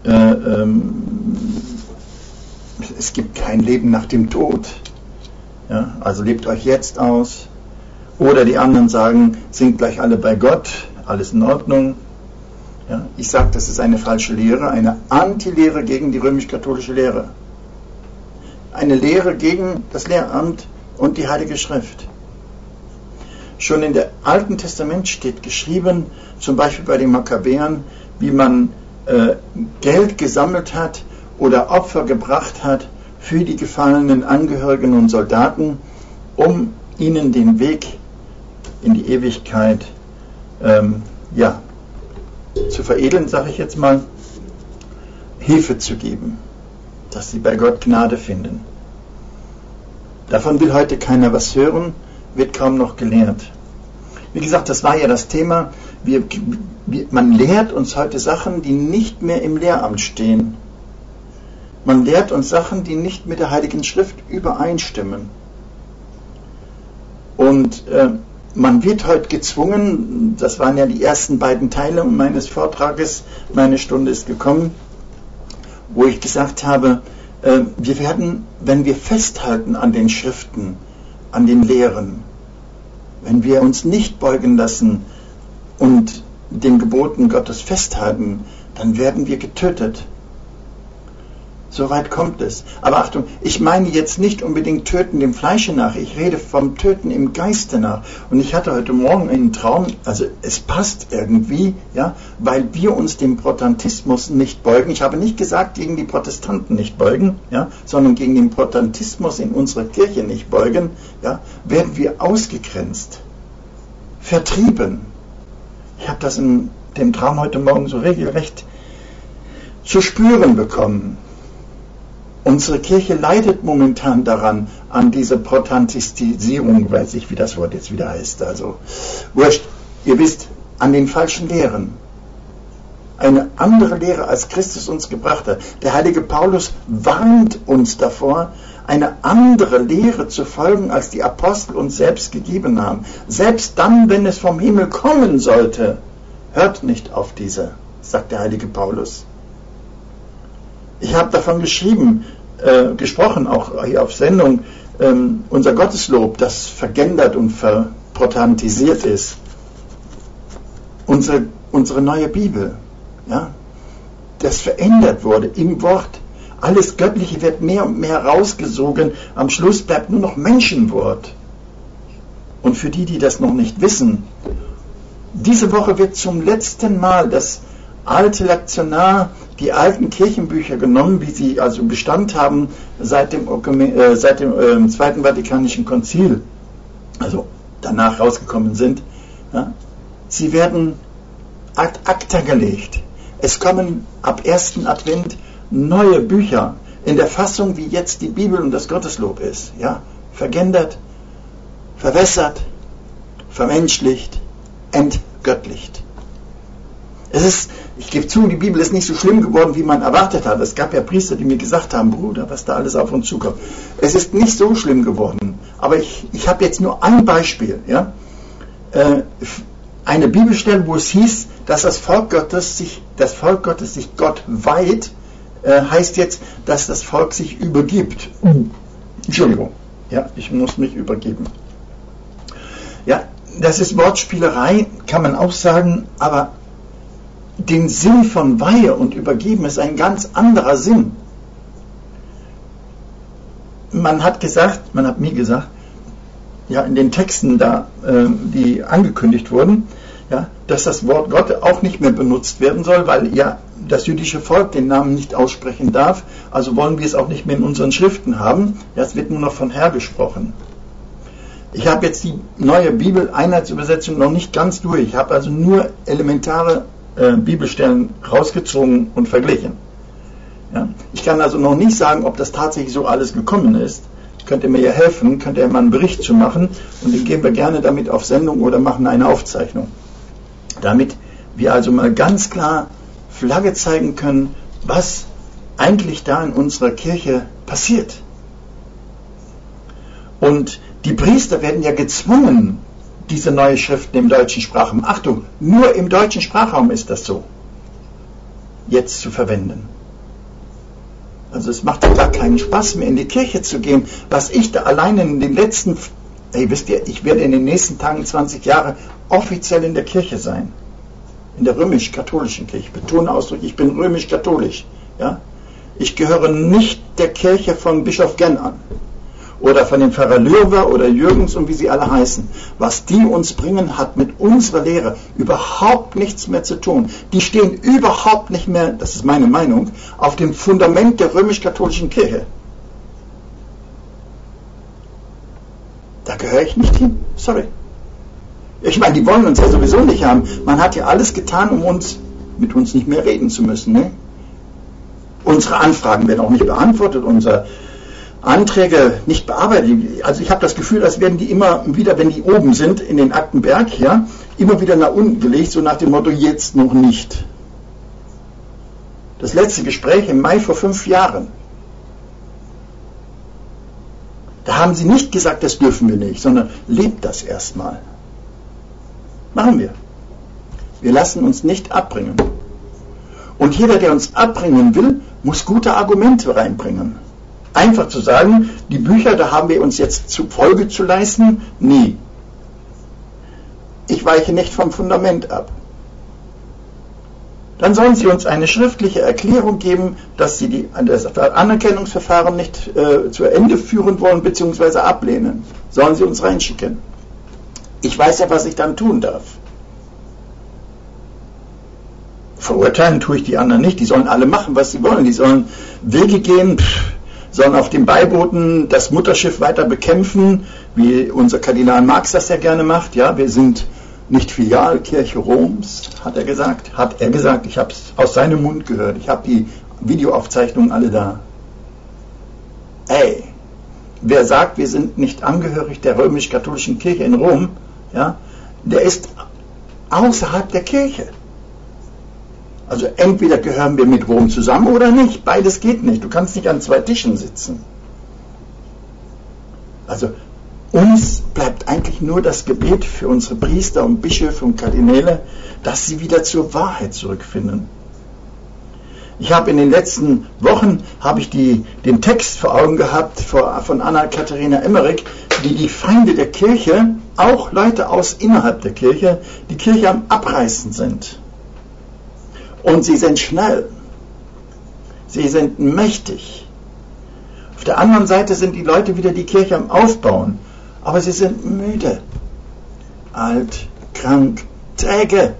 es gibt kein Leben nach dem Tod. Ja? Also lebt euch jetzt aus. Oder die anderen sagen, sind gleich alle bei Gott, alles in Ordnung. Ja? Ich sage, das ist eine falsche Lehre, eine Antilehre gegen die römisch-katholische Lehre. Eine Lehre gegen das Lehramt und die Heilige Schrift. Schon in der Alten Testament steht geschrieben, zum Beispiel bei den Makkabäern, wie man Geld gesammelt hat oder Opfer gebracht hat für die gefallenen Angehörigen und Soldaten, um ihnen den Weg in die Ewigkeit zu veredeln, sage ich jetzt mal, Hilfe zu geben, dass sie bei Gott Gnade finden. Davon will heute keiner was hören, wird kaum noch gelehrt. Wie gesagt, das war ja das Thema, man lehrt uns heute Sachen, die nicht mehr im Lehramt stehen. Man lehrt uns Sachen, die nicht mit der Heiligen Schrift übereinstimmen. Und man wird heute gezwungen, das waren ja die ersten beiden Teile meines Vortrages, meine Stunde ist gekommen, wo ich gesagt habe, wir werden, wenn wir festhalten an den Schriften, an den Lehren, wenn wir uns nicht beugen lassen und den Geboten Gottes festhalten, dann werden wir getötet. So weit kommt es. Aber Achtung, ich meine jetzt nicht unbedingt Töten dem Fleische nach, ich rede vom Töten im Geiste nach. Und ich hatte heute Morgen einen Traum, also es passt irgendwie, ja, weil wir uns dem Protestantismus nicht beugen. Ich habe nicht gesagt, gegen die Protestanten nicht beugen, ja, sondern gegen den Protestantismus in unserer Kirche nicht beugen, ja, werden wir ausgegrenzt, vertrieben. Ich habe das in dem Traum heute Morgen so regelrecht zu spüren bekommen. Unsere Kirche leidet momentan daran, an dieser Protestantisierung, weiß ich, wie das Wort jetzt wieder heißt, also wurscht, ihr wisst, an den falschen Lehren. Eine andere Lehre, als Christus uns gebracht hat. Der heilige Paulus warnt uns davor, eine andere Lehre zu folgen, als die Apostel uns selbst gegeben haben. Selbst dann, wenn es vom Himmel kommen sollte, hört nicht auf diese, sagt der heilige Paulus. Ich habe davon gesprochen, auch hier auf Sendung, unser Gotteslob, das vergendert und verprotestantisiert ist. Unsere neue Bibel, ja, das verändert wurde im Wort. Alles Göttliche wird mehr und mehr rausgesogen. Am Schluss bleibt nur noch Menschenwort. Und für die das noch nicht wissen, diese Woche wird zum letzten Mal das alte Lektionar, die alten Kirchenbücher genommen, wie sie also Bestand haben seit dem Zweiten Vatikanischen Konzil, also danach rausgekommen sind, ja, sie werden ad acta gelegt. Es kommen ab 1. Advent neue Bücher in der Fassung, wie jetzt die Bibel und das Gotteslob ist, ja, vergendert, verwässert, vermenschlicht, entgöttlicht. Ich gebe zu, die Bibel ist nicht so schlimm geworden, wie man erwartet hat. Es gab ja Priester, die mir gesagt haben, Bruder, was da alles auf uns zukommt. Es ist nicht so schlimm geworden. Aber ich habe jetzt nur ein Beispiel. Ja? Eine Bibelstelle, wo es hieß, dass das Volk Gottes sich Gott weiht, heißt jetzt, dass das Volk sich übergibt. Entschuldigung, ja, ich muss mich übergeben. Ja, das ist Wortspielerei, kann man auch sagen, aber den Sinn von Weihe und Übergeben ist ein ganz anderer Sinn. Man hat mir gesagt, ja, in den Texten da, die angekündigt wurden, ja, dass das Wort Gott auch nicht mehr benutzt werden soll, weil ja das jüdische Volk den Namen nicht aussprechen darf, also wollen wir es auch nicht mehr in unseren Schriften haben. Ja, es wird nur noch von Herr gesprochen. Ich habe jetzt die neue Bibel-Einheitsübersetzung noch nicht ganz durch. Ich habe also nur elementare Bibelstellen rausgezogen und verglichen. Ja? Ich kann also noch nicht sagen, ob das tatsächlich so alles gekommen ist. Könnt ihr mir ja helfen, könnt ihr mal einen Bericht zu machen und den geben wir gerne damit auf Sendung oder machen eine Aufzeichnung. Damit wir also mal ganz klar Flagge zeigen können, was eigentlich da in unserer Kirche passiert. Und die Priester werden ja gezwungen, diese neue Schriften im deutschen Sprachraum, Achtung, nur im deutschen Sprachraum ist das so, jetzt zu verwenden. Also es macht ja gar keinen Spaß mehr, in die Kirche zu gehen. Was ich da allein in den letzten, wisst ihr, ich werde in den nächsten Tagen 20 Jahre offiziell in der Kirche sein. In der römisch-katholischen Kirche. Ich betone ausdrücklich, ich bin römisch-katholisch. Ja? Ich gehöre nicht der Kirche von Bischof Genn an. Oder von dem Pfarrer Löwer oder Jürgens und wie sie alle heißen. Was die uns bringen, hat mit unserer Lehre überhaupt nichts mehr zu tun. Die stehen überhaupt nicht mehr, das ist meine Meinung, auf dem Fundament der römisch-katholischen Kirche. Da gehöre ich nicht hin. Sorry. Ich meine, die wollen uns ja sowieso nicht haben. Man hat ja alles getan, um uns mit uns nicht mehr reden zu müssen. Ne? Unsere Anfragen werden auch nicht beantwortet, unsere Anträge nicht bearbeitet. Also ich habe das Gefühl, als werden die immer wieder, wenn die oben sind in den Aktenberg, ja, immer wieder nach unten gelegt, so nach dem Motto, jetzt noch nicht. Das letzte Gespräch im Mai vor 5 Jahren. Da haben sie nicht gesagt, das dürfen wir nicht, sondern lebt das erstmal. Machen wir. Wir lassen uns nicht abbringen. Und jeder, der uns abbringen will, muss gute Argumente reinbringen. Einfach zu sagen, die Bücher, da haben wir uns jetzt zu Folge zu leisten, nie. Ich weiche nicht vom Fundament ab. Dann sollen Sie uns eine schriftliche Erklärung geben, dass Sie das Anerkennungsverfahren nicht zu Ende führen wollen bzw. ablehnen. Sollen Sie uns reinschicken. Ich weiß ja, was ich dann tun darf. Verurteilen tue ich die anderen nicht. Die sollen alle machen, was sie wollen. Die sollen Wege gehen, sollen auf dem Beibooten das Mutterschiff weiter bekämpfen, wie unser Kardinal Marx das ja gerne macht. Ja, wir sind nicht Filialkirche Roms, hat er gesagt. Ich habe es aus seinem Mund gehört. Ich habe die Videoaufzeichnungen alle da. Ey, wer sagt, wir sind nicht angehörig der römisch-katholischen Kirche in Rom, ja, der ist außerhalb der Kirche. Also entweder gehören wir mit Rom zusammen oder nicht. Beides geht nicht. Du kannst nicht an 2 Tischen sitzen. Also uns bleibt eigentlich nur das Gebet für unsere Priester und Bischöfe und Kardinäle, dass sie wieder zur Wahrheit zurückfinden. Ich habe in den letzten Wochen den Text vor Augen gehabt von Anna-Katharina Emmerich, wie die Feinde der Kirche, auch Leute aus innerhalb der Kirche, die Kirche am Abreißen sind. Und sie sind schnell. Sie sind mächtig. Auf der anderen Seite sind die Leute wieder die Kirche am Aufbauen. Aber sie sind müde. Alt, krank, träge.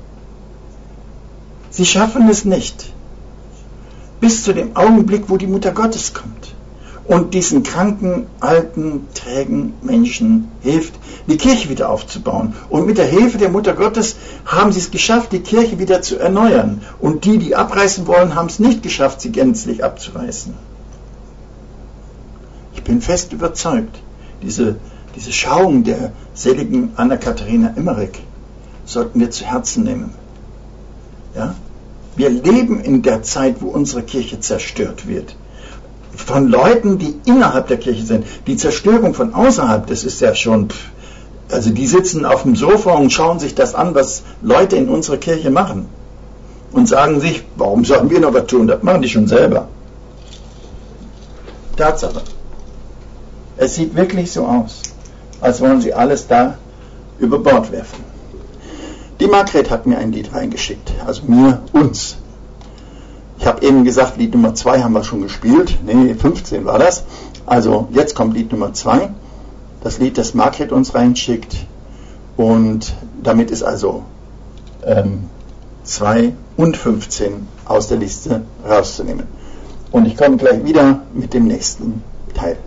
Sie schaffen es nicht. Bis zu dem Augenblick, wo die Mutter Gottes kommt. Und diesen kranken, alten, trägen Menschen hilft, die Kirche wieder aufzubauen. Und mit der Hilfe der Mutter Gottes haben sie es geschafft, die Kirche wieder zu erneuern. Und die abreißen wollen, haben es nicht geschafft, sie gänzlich abzureißen. Ich bin fest überzeugt, diese Schauung der seligen Anna-Katharina Emmerich sollten wir zu Herzen nehmen. Ja? Wir leben in der Zeit, wo unsere Kirche zerstört wird. Von Leuten, die innerhalb der Kirche sind. Die Zerstörung von außerhalb, das ist ja schon, also die sitzen auf dem Sofa und schauen sich das an, was Leute in unserer Kirche machen. Und sagen sich, warum sollen wir noch was tun? Das machen die schon selber. Tatsache. Es sieht wirklich so aus, als wollen sie alles da über Bord werfen. Die Margret hat mir ein Lied reingeschickt, also uns. Ich habe eben gesagt, Lied Nummer 2 haben wir schon gespielt. Nee, 15 war das. Also jetzt kommt Lied Nummer 2. Das Lied, das Margret uns reinschickt. Und damit ist also 2 und 15 aus der Liste rauszunehmen. Und ich komme gleich wieder mit dem nächsten Teil.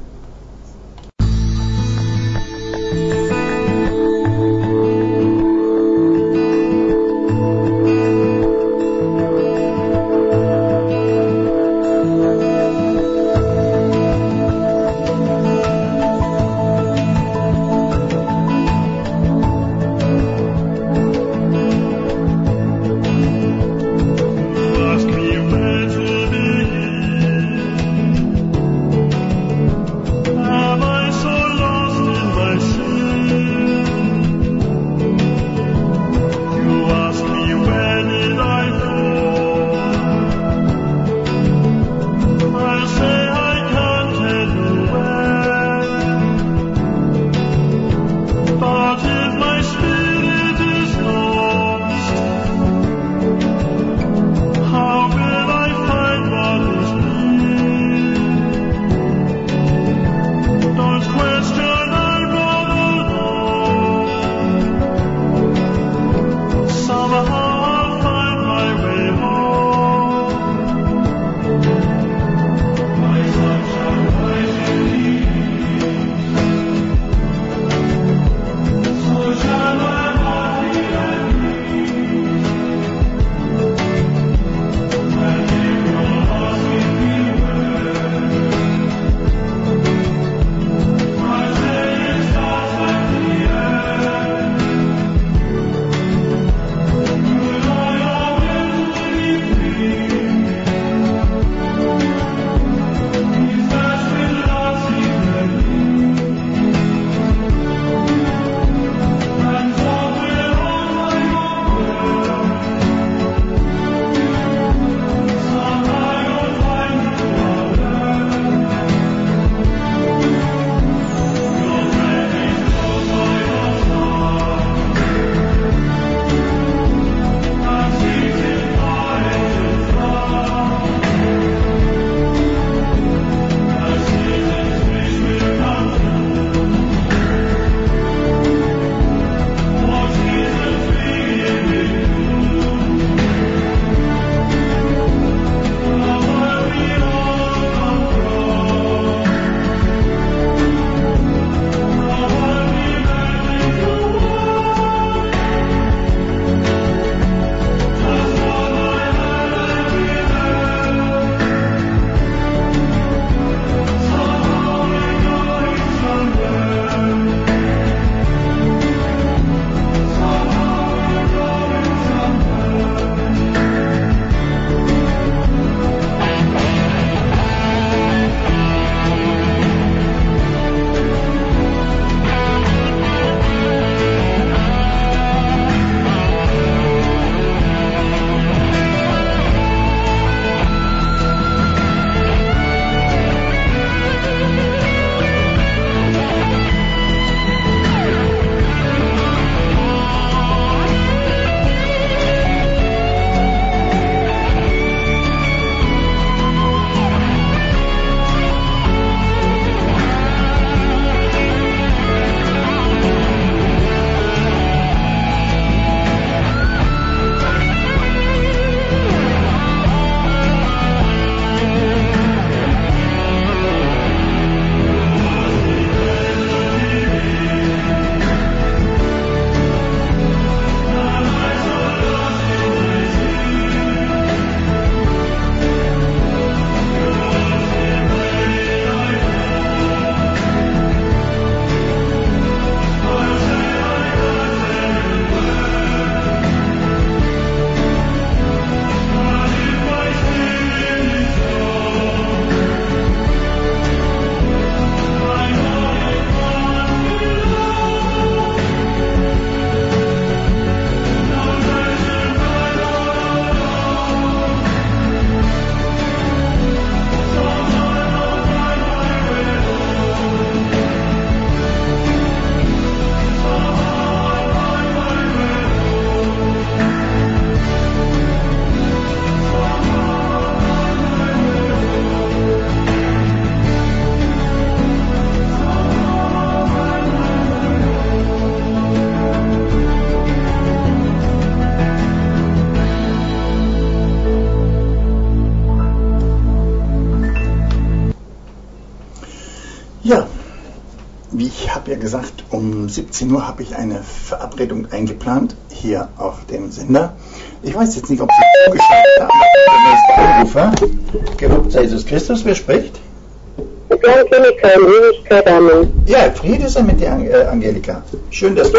Ja, wie ich habe ja gesagt, um 17 Uhr habe ich eine Verabredung eingeplant, hier auf dem Sender. Ich weiß jetzt nicht, ob Sie zugeschaltet haben. Der nächste Anrufer. Gelobt sei Jesus Christus, wer spricht?
Mit der Angelika in Ewigkeit, Amen.
Ja, Friede sei mit dir, Angelika. Schön, dass du...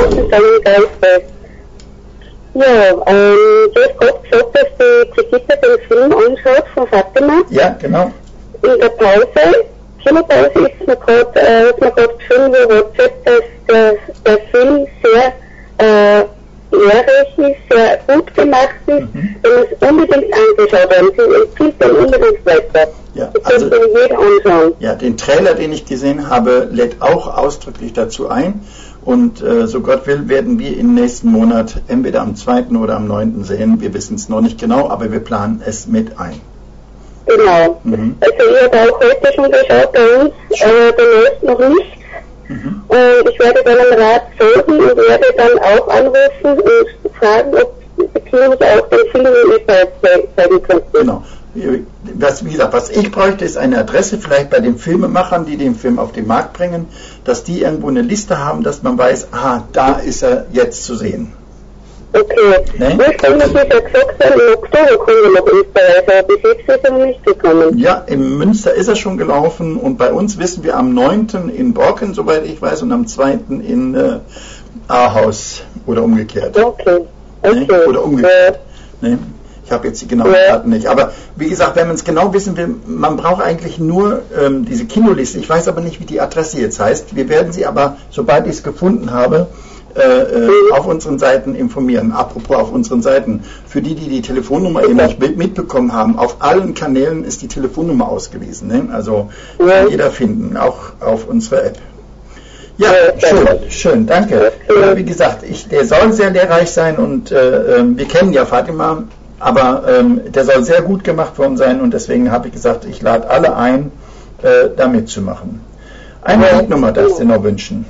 Ja, du hast gerade gesagt, dass die Brigitte den Film anschaut von Fatima.
Ja, genau.
In der Pause, Kinopause, ist mir gerade geschrieben, wie WhatsApp, dass der Film sehr lehrreich ist, sehr gut gemacht ist, wenn man es unbedingt angeschaut haben. Sie empfiehlt den unbedingt weiter.
Ja,
das
also,
kann jeder anschauen.
Ja, den Trailer, den ich gesehen habe, lädt auch ausdrücklich dazu ein. Und so Gott will, werden wir im nächsten Monat entweder am 2. oder am 9. sehen. Wir wissen es noch nicht genau, aber wir planen es mit ein.
Genau. Also ich habe auch heute schon geschaut bei uns, der Rest noch nicht. Und ich werde dann am Rat folgen und werde dann auch anrufen und fragen, ob die Kinos auch den Film zeigen könnten.
Genau. Wie gesagt, was ich bräuchte, ist eine Adresse, vielleicht bei den Filmemachern, die den Film auf den Markt bringen, dass die irgendwo eine Liste haben, dass man weiß, aha, da ist er jetzt zu sehen.
Okay.
Ne?
Ursprünglich ist ja gesagt, im Oktober kommen wir nach Österreich, aber bis jetzt ist er noch nicht gekommen.
Ja, in Münster ist er schon gelaufen und bei uns wissen wir am 9. in Borken, soweit ich weiß, und am 2. in Ahaus oder umgekehrt.
Okay.
Ne? Oder umgekehrt. Ne? Ich habe jetzt die genauen Daten nicht. Aber wie gesagt, wenn man es genau wissen will, man braucht eigentlich nur diese Kinoliste. Ich weiß aber nicht, wie die Adresse jetzt heißt. Wir werden sie aber, sobald ich es gefunden habe, auf unseren Seiten informieren. Apropos auf unseren Seiten. Für die die Telefonnummer eben nicht mitbekommen haben, auf allen Kanälen ist die Telefonnummer ausgewiesen. Ne? Also kann jeder finden, auch auf unserer App. Ja, schön, danke. Wie gesagt, der soll sehr lehrreich sein und wir kennen ja Fatima, aber der soll sehr gut gemacht worden sein und deswegen habe ich gesagt, ich lade alle ein, da mitzumachen. Eine Liednummer darfst du noch wünschen.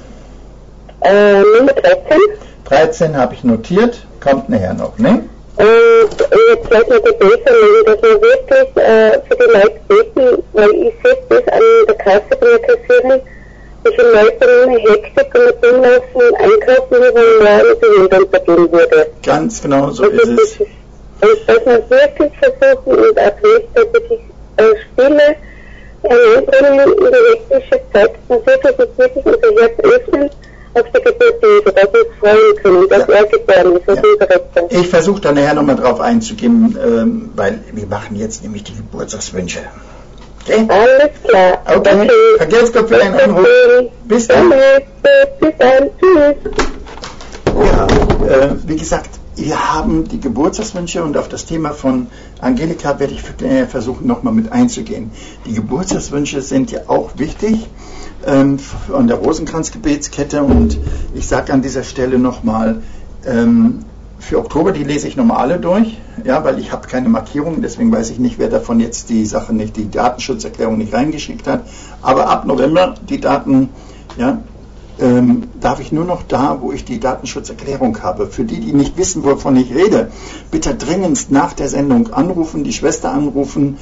Nummer 13.
13 habe ich notiert, kommt nachher noch, ne?
Und jetzt vielleicht noch die Beten, dass wir wirklich für die Leute beten, weil ich sehe das an der Kasse bei der Kassierin, wie viele Leute in der Hektik und mit dem lassen einkaufen, wie man morgen die Welt untergehen würde.
Ganz genau so ist es.
Und dass wir wirklich versuchen und auch wirklich Stille hineinbringen in die hektische Zeit, und wirklich unser Herz öffnen, auf die Geburt Jesu, dass wir uns freuen können, dass er geboren ist, unser Retter.
Ich versuche da nachher nochmal drauf einzugehen, weil wir machen jetzt nämlich die Geburtstagswünsche. Okay?
Alles klar.
Okay. Vergesst Gott für deinen Anruf. Bis dann.
Bis dann. Tschüss.
Ja, wie gesagt, wir haben die Geburtstagswünsche und auf das Thema von Angelika werde ich versuchen nochmal mit einzugehen. Die Geburtstagswünsche sind ja auch wichtig von der Rosenkranzgebetskette und ich sage an dieser Stelle nochmal, für Oktober, die lese ich nochmal alle durch, ja, weil ich habe keine Markierung, deswegen weiß ich nicht, wer davon jetzt die Sache nicht, die Datenschutzerklärung nicht reingeschickt hat, aber ab November die Daten, ja, darf ich nur noch da, wo ich die Datenschutzerklärung habe. Für die nicht wissen, wovon ich rede, bitte dringendst nach der Sendung anrufen, die Schwester anrufen.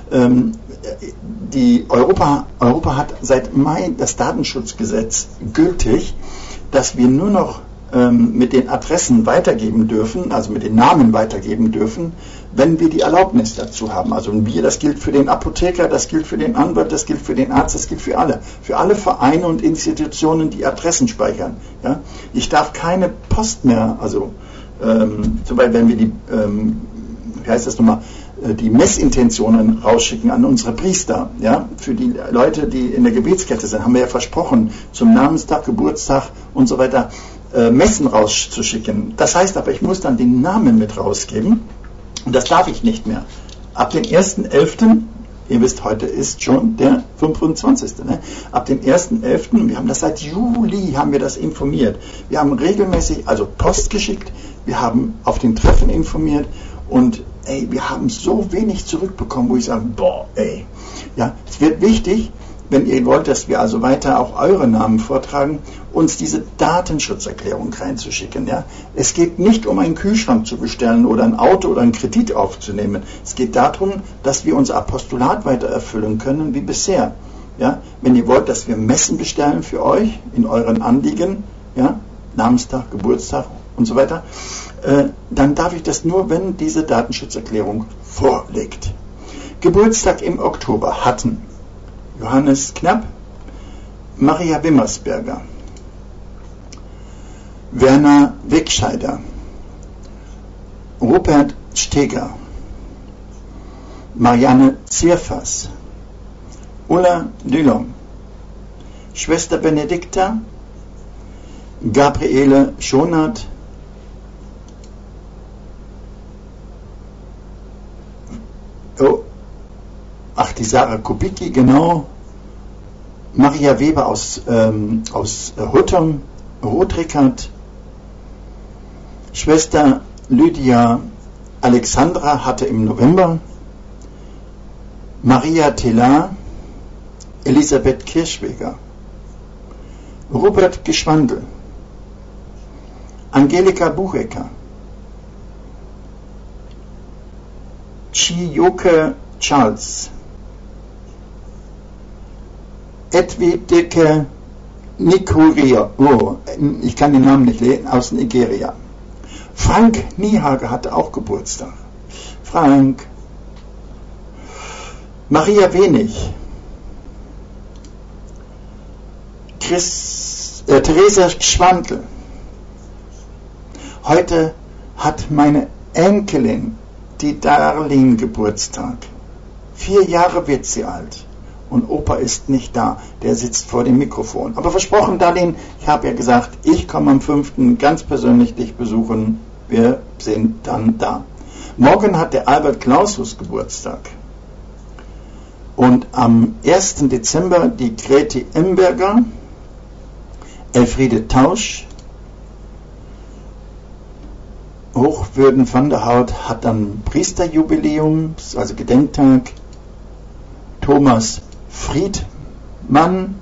Die Europa hat seit Mai das Datenschutzgesetz gültig, dass wir nur noch mit den Adressen weitergeben dürfen, also mit den Namen weitergeben dürfen, wenn wir die Erlaubnis dazu haben. Also das gilt für den Apotheker, das gilt für den Anwalt, das gilt für den Arzt, das gilt für alle Vereine und Institutionen, die Adressen speichern. Ja? Ich darf keine Post mehr, also zum Beispiel wenn wir die, wie heißt das nochmal, die Messintentionen rausschicken an unsere Priester, ja, für die Leute, die in der Gebetskette sind, haben wir ja versprochen, zum Namenstag, Geburtstag und so weiter Messen rauszuschicken. Das heißt aber, ich muss dann den Namen mit rausgeben und das darf ich nicht mehr. Ab dem 1.11., ihr wisst, heute ist schon der 25. Ne? Ab dem 1.11., wir haben das seit Juli, haben wir das informiert. Wir haben regelmäßig, also Post geschickt, wir haben auf den Treffen informiert und wir haben so wenig zurückbekommen, wo ich sage, ja, es wird wichtig, wenn ihr wollt, dass wir also weiter auch eure Namen vortragen, uns diese Datenschutzerklärung reinzuschicken. Ja? Es geht nicht um einen Kühlschrank zu bestellen oder ein Auto oder einen Kredit aufzunehmen. Es geht darum, dass wir unser Apostolat weiter erfüllen können wie bisher. Ja, wenn ihr wollt, dass wir Messen bestellen für euch in euren Anliegen, ja, Namenstag, Geburtstag und so weiter, dann darf ich das nur, wenn diese Datenschutzerklärung vorliegt. Geburtstag im Oktober hatten Johannes Knapp, Maria Wimmersberger, Werner Wegscheider, Rupert Steger, Marianne Zierfass, Ulla Dülong, Schwester Benedikta, Gabriele Schonert, die Sarah Kubicki, genau, Maria Weber aus Huttum, Rotrickert, Schwester Lydia Alexandra hatte im November, Maria Telar, Elisabeth Kirschweger, Rupert Geschwandl, Angelika Buchecker, Chiyoke Charles, Edwidike Nikuria, ich kann den Namen nicht lesen, aus Nigeria. Frank Niehage hatte auch Geburtstag. Frank. Maria Wenig. Theresa Schwandl. Heute hat meine Enkelin, die Darlene, Geburtstag. 4 Jahre wird sie alt. Und Opa ist nicht da, der sitzt vor dem Mikrofon. Aber versprochen, Darlene, ich habe ja gesagt, ich komme am 5. ganz persönlich dich besuchen. Wir sind dann da. Morgen hat der Albert Klausus Geburtstag. Und am 1. Dezember die Greti Emberger, Elfriede Tausch, Hochwürden van der Hout hat dann Priesterjubiläum, also Gedenktag, Thomas Friedmann.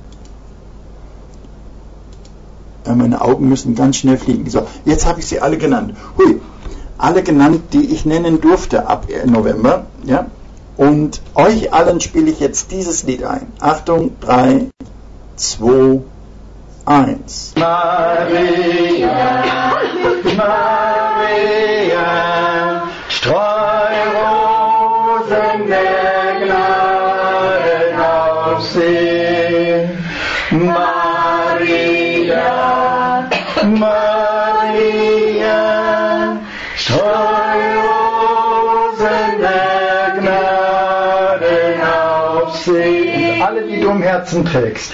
Meine Augen müssen ganz schnell fliegen. So, jetzt habe ich sie alle genannt. Hui, alle genannt, die ich nennen durfte ab November. Ja? Und euch allen spiele ich jetzt dieses Lied ein. Achtung, 3, 2, 1.
Maria, Maria, streu Rosen der Gnade auf sie. Maria, Maria, streu Rosen der Gnade auf sie. Und alle, die du im Herzen trägst.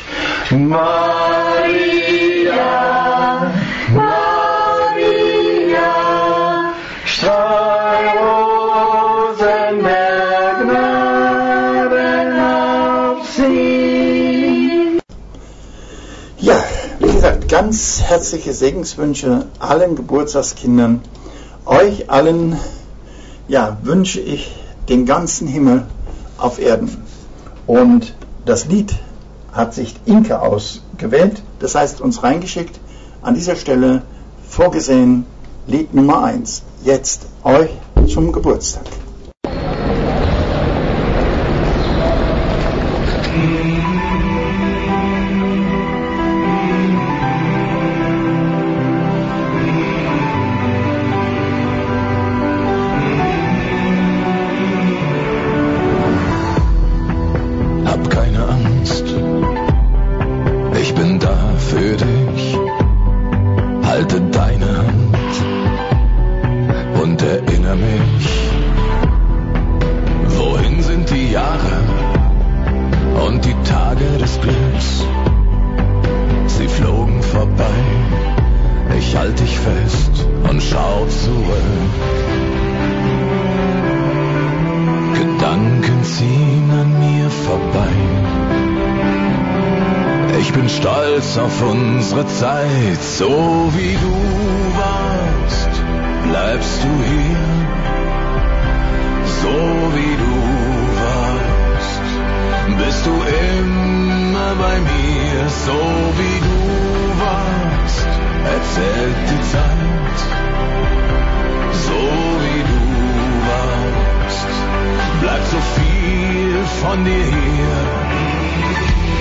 Maria, Maria, streu Rosen der Gnade auf sie.
Ja, wie gesagt, ganz herzliche Segenswünsche allen Geburtstagskindern. Euch allen, ja, wünsche ich den ganzen Himmel auf Erden. Und das Lied hat sich Inke ausgewählt, das heißt uns reingeschickt. An dieser Stelle vorgesehen Lied Nummer 1. Jetzt euch zum Geburtstag.
Hab keine Angst, ich bin da für dich. Halte deine Hand und erinnere mich. Wohin sind die Jahre und die Tage des Glücks? Sie flogen vorbei, ich halte dich fest und schau zurück. Gedanken ziehen an mir vorbei. Ich bin stolz auf unsere Zeit, so wie du warst, bleibst du hier. So wie du warst, bist du immer bei mir. So wie du warst, erzählt die Zeit. So wie du warst, bleibt so viel von dir hier.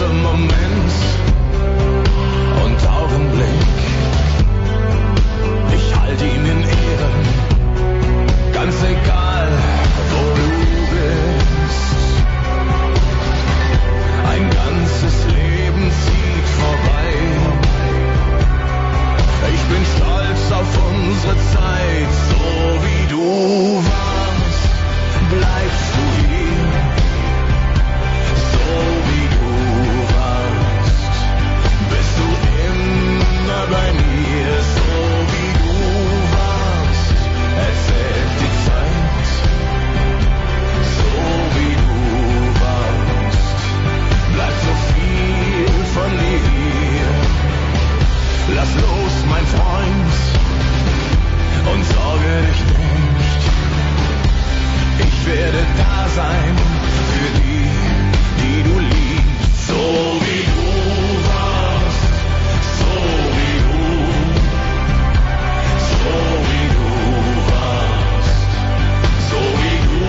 diesem Moment und Augenblick. Ich halte ihn in Ehren, ganz egal, wo du bist. Ein ganzes Leben zieht vorbei. Ich bin stolz auf unsere Zeit, so wie du warst, bleibst du hier. So wie du warst, bist du immer bei mir. So wie du warst, erzählt die Zeit. So wie du warst, bleibt so viel von dir hier. Lass los, mein Freund, und sorge dich nicht. Ich werde da sein für die, die du liebst. So wie du warst, so wie du, so wie du warst, so wie du,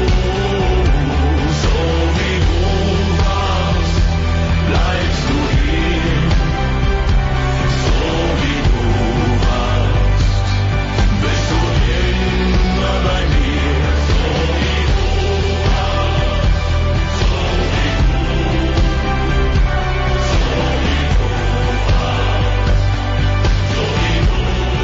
so wie du warst, bleibst du hier. So wie du warst, bist du immer bei mir. So wie du warst, so wie du, so wie du warst, so wie du,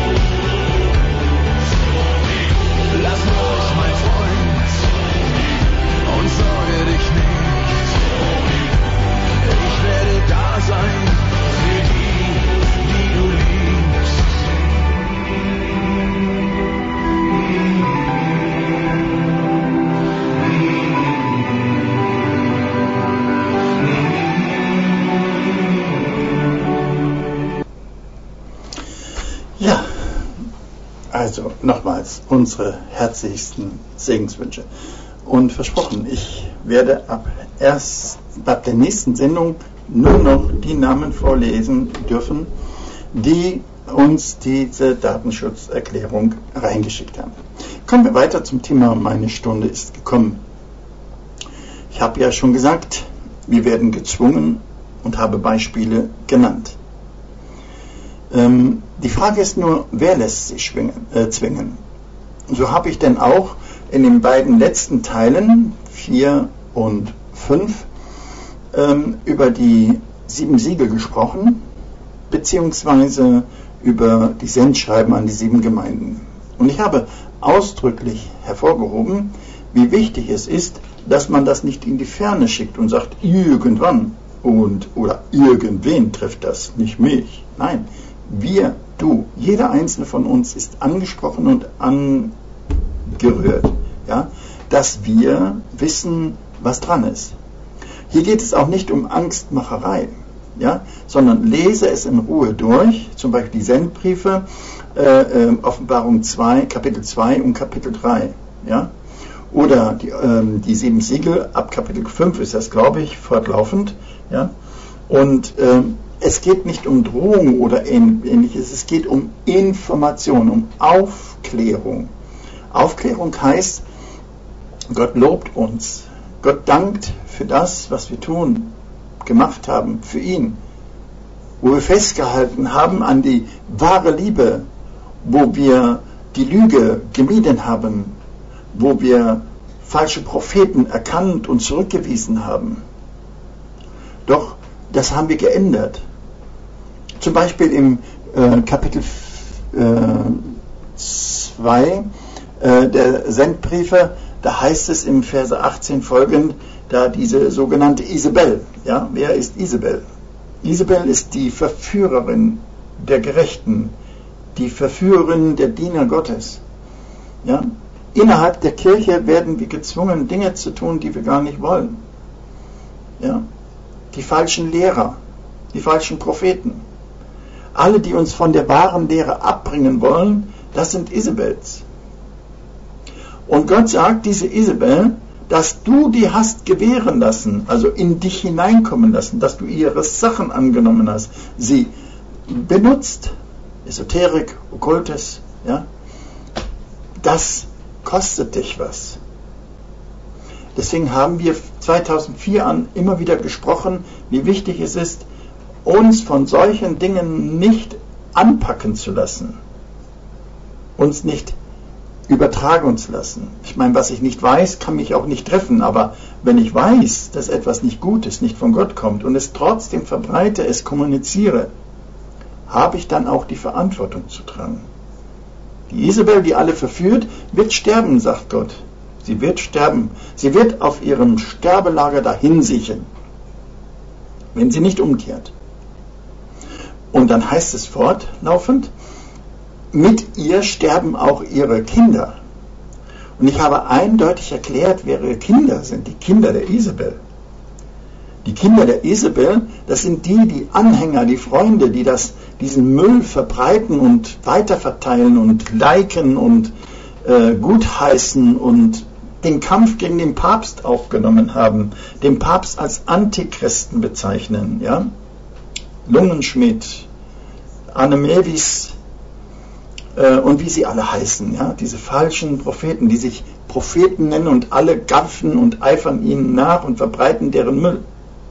so wie du. Lass los, mein Freund, und sorge dich nicht. Ich werde da sein für die, die du liebst.
Ja, also nochmals unsere herzlichsten Segenswünsche. Und versprochen, ich werde ab der nächsten Sendung nur noch die Namen vorlesen dürfen, die uns diese Datenschutzerklärung reingeschickt haben. Kommen wir weiter zum Thema Meine Stunde ist gekommen. Ich habe ja schon gesagt, wir werden gezwungen und habe Beispiele genannt. Die Frage ist nur, wer lässt sich zwingen? So habe ich denn auch in den beiden letzten Teilen, 4 und 5, über die 7 Siegel gesprochen, beziehungsweise über die Sendschreiben an die 7 Gemeinden. Und ich habe ausdrücklich hervorgehoben, wie wichtig es ist, dass man das nicht in die Ferne schickt und sagt, irgendwann oder irgendwen trifft das, nicht mich. Nein, wir, du, jeder einzelne von uns ist angesprochen und angerührt, ja, dass wir wissen, was dran ist. Hier geht es auch nicht um Angstmacherei, ja, sondern lese es in Ruhe durch, zum Beispiel die Sendbriefe, Offenbarung 2, Kapitel 2 und Kapitel 3, ja, oder die 7 Siegel, ab Kapitel 5 ist das, glaube ich, fortlaufend, ja, und es geht nicht um Drohung oder ähnliches, es geht um Information, um Aufklärung. Aufklärung heißt, Gott lobt uns, Gott dankt für das, was wir tun, gemacht haben, für ihn, wo wir festgehalten haben an die wahre Liebe, wo wir die Lüge gemieden haben, wo wir falsche Propheten erkannt und zurückgewiesen haben. Doch das haben wir geändert. Zum Beispiel im Kapitel 2 der Sendbriefe, da heißt es im Verse 18 folgend, da diese sogenannte Isabel. Ja, wer ist Isabel? Isabel ist die Verführerin der Gerechten, die Verführerin der Diener Gottes. Ja? Innerhalb der Kirche werden wir gezwungen, Dinge zu tun, die wir gar nicht wollen. Ja? Die falschen Lehrer, die falschen Propheten. Alle, die uns von der wahren Lehre abbringen wollen, das sind Isabels. Und Gott sagt, diese Isabel, dass du die hast gewähren lassen, also in dich hineinkommen lassen, dass du ihre Sachen angenommen hast, sie benutzt, Esoterik, Okkultes, ja, das kostet dich was. Deswegen haben wir 2004 an immer wieder gesprochen, wie wichtig es ist, uns von solchen Dingen nicht anpacken zu lassen, uns nicht übertragen zu lassen. Ich meine, was ich nicht weiß, kann mich auch nicht treffen, aber wenn ich weiß, dass etwas nicht gut ist, nicht von Gott kommt und es trotzdem verbreite, es kommuniziere, habe ich dann auch die Verantwortung zu tragen. Die Isabel, die alle verführt, wird sterben, sagt Gott. Sie wird sterben. Sie wird auf ihrem Sterbelager dahinsiechen, wenn sie nicht umkehrt. Und dann heißt es fortlaufend, mit ihr sterben auch ihre Kinder. Und ich habe eindeutig erklärt, wer ihre Kinder sind, die Kinder der Isabel. Die Kinder der Isabel, das sind die Anhänger, die Freunde, die diesen Müll verbreiten und weiterverteilen und liken und gutheißen und den Kampf gegen den Papst aufgenommen haben, den Papst als Antichristen bezeichnen, ja? Lungenschmidt, Anne Mewis und wie sie alle heißen, ja? Diese falschen Propheten, die sich Propheten nennen und alle gaffen und eifern ihnen nach und verbreiten deren Müll.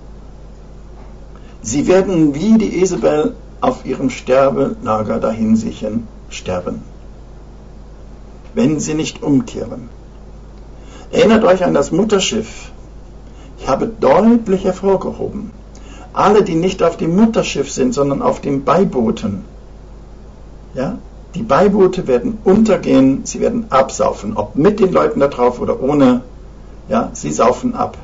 Sie werden wie die Isabel auf ihrem Sterbelager dahinsiechen sterben, wenn sie nicht umkehren. Erinnert euch an das Mutterschiff. Ich habe deutlich hervorgehoben, alle, die nicht auf dem Mutterschiff sind, sondern auf den Beibooten, ja, die Beiboote werden untergehen, sie werden absaufen, ob mit den Leuten da drauf oder ohne, ja, sie saufen ab.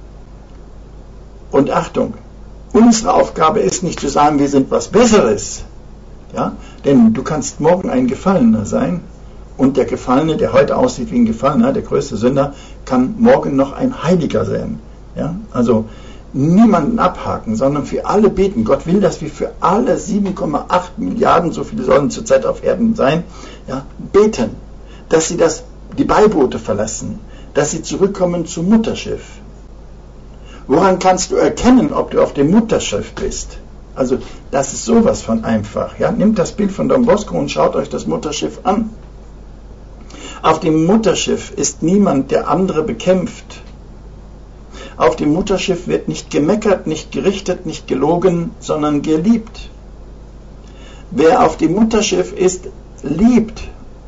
Und Achtung, unsere Aufgabe ist nicht zu sagen, wir sind was Besseres, ja, denn du kannst morgen ein Gefallener sein und der Gefallene, der heute aussieht wie ein Gefallener, der größte Sünder, kann morgen noch ein Heiliger sein, ja, also niemanden abhaken, sondern für alle beten. Gott will, dass wir für alle 7,8 Milliarden, so viele sollen zurzeit auf Erden sein, ja, beten, dass sie die Beiboote verlassen, dass sie zurückkommen zum Mutterschiff. Woran kannst du erkennen, ob du auf dem Mutterschiff bist? Also, das ist sowas von einfach. Ja? Nehmt das Bild von Don Bosco und schaut euch das Mutterschiff an. Auf dem Mutterschiff ist niemand, der andere bekämpft. Auf dem Mutterschiff wird nicht gemeckert, nicht gerichtet, nicht gelogen, sondern geliebt. Wer auf dem Mutterschiff ist, liebt.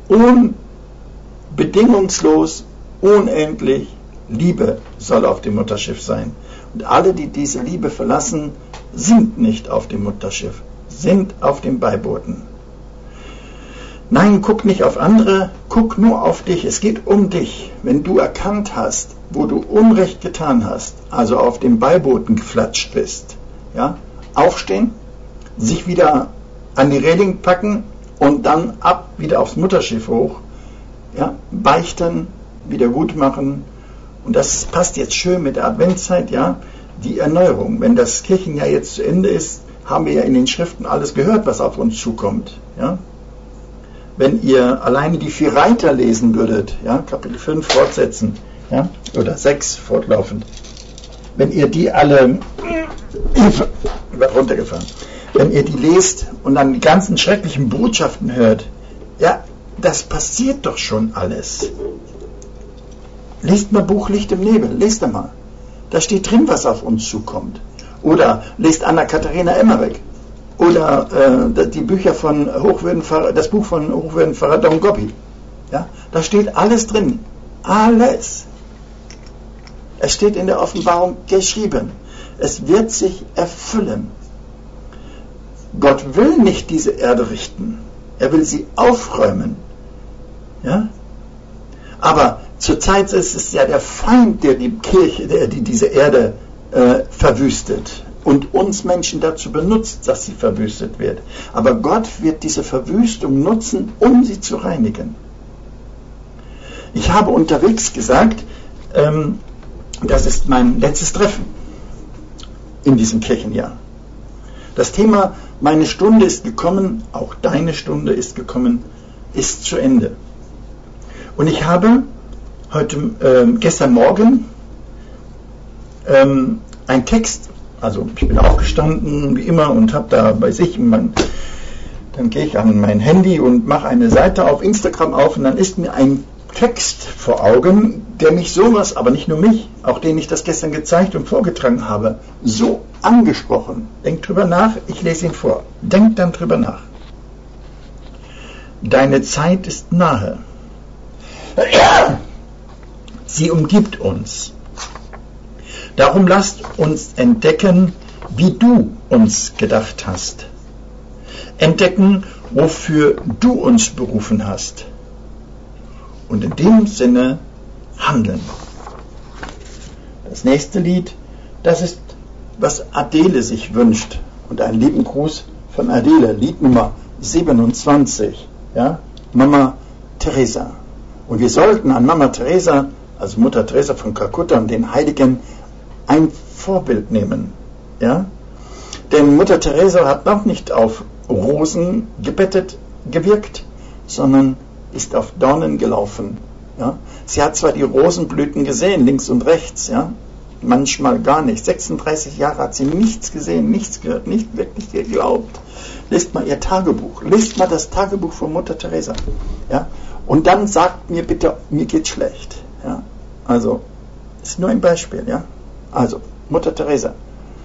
Bedingungslos, unendlich. Liebe soll auf dem Mutterschiff sein. Und alle, die diese Liebe verlassen, sind nicht auf dem Mutterschiff, sind auf den Beibooten. Nein, guck nicht auf andere, guck nur auf dich. Es geht um dich. Wenn du erkannt hast, wo du Unrecht getan hast, also auf dem Beibooten geflatscht bist, ja, aufstehen, sich wieder an die Reling packen und dann wieder aufs Mutterschiff hoch, ja, beichten, wieder gut machen. Und das passt jetzt schön mit der Adventszeit, ja, die Erneuerung. Wenn das Kirchenjahr jetzt zu Ende ist, haben wir ja in den Schriften alles gehört, was auf uns zukommt, ja. Wenn ihr alleine die 4 Reiter lesen würdet, ja, Kapitel 5 fortsetzen, ja, oder 6 fortlaufend, wenn ihr die alle runtergefahren, wenn ihr die lest und dann die ganzen schrecklichen Botschaften hört, ja, das passiert doch schon alles. Lest mal Buch Licht im Nebel, lest mal. Da steht drin, was auf uns zukommt. Oder lest Anna-Katharina Emmerich. Oder die Bücher von das Buch von Hochwürdenpfarrer Don Gobbi. Ja, da steht alles drin. Alles. Es steht in der Offenbarung geschrieben. Es wird sich erfüllen. Gott will nicht diese Erde richten. Er will sie aufräumen. Ja? Aber zurzeit ist es ja der Feind, der die Kirche, der diese Erde verwüstet und uns Menschen dazu benutzt, dass sie verwüstet wird. Aber Gott wird diese Verwüstung nutzen, um sie zu reinigen. Ich habe unterwegs gesagt, das ist mein letztes Treffen in diesem Kirchenjahr. Das Thema, meine Stunde ist gekommen, auch deine Stunde ist gekommen, ist zu Ende. Und ich habe gestern Morgen einen Text, also ich bin aufgestanden, wie immer, und habe da bei sich, dann gehe ich an mein Handy und mache eine Seite auf Instagram auf und dann ist mir ein Text vor Augen, der mich sowas, aber nicht nur mich, auch den ich das gestern gezeigt und vorgetragen habe, so angesprochen. Denkt drüber nach, ich lese ihn vor. Denkt dann drüber nach. Deine Zeit ist nahe. Sie umgibt uns. Darum lasst uns entdecken, wie du uns gedacht hast. Entdecken, wofür du uns berufen hast. Und in dem Sinne handeln. Das nächste Lied, das ist, was Adele sich wünscht. Und einen lieben Gruß von Adele, Lied Nummer 27. Ja? Mama Teresa. Und wir sollten an Mama Teresa, also Mutter Teresa von Kalkutta und den Heiligen, ein Vorbild nehmen. Ja? Denn Mutter Teresa hat noch nicht auf Rosen gebettet gewirkt, sondern ist auf Dornen gelaufen. Ja? Sie hat zwar die Rosenblüten gesehen, links und rechts, ja? Manchmal gar nicht. 36 Jahre hat sie nichts gesehen, nichts gehört, nicht wirklich geglaubt. Lest mal ihr Tagebuch, lest mal das Tagebuch von Mutter Teresa. Ja? Und dann sagt mir bitte, mir geht's schlecht. Ja? Also, ist nur ein Beispiel. Ja? Also, Mutter Teresa.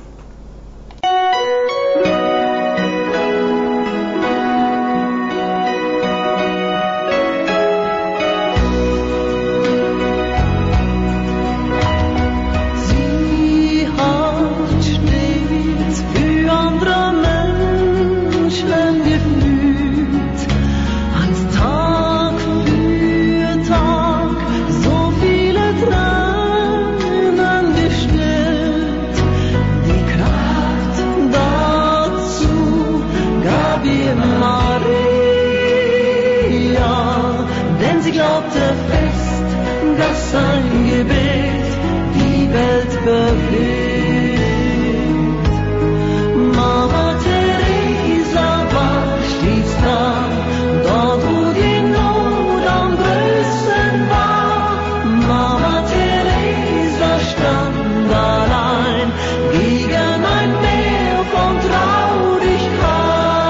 Sein Gebet die Welt bewegt. Mama Teresa war stets da, dort wo die Not am größten war. Mama Teresa stand allein gegen ein Meer von Traurigkeit.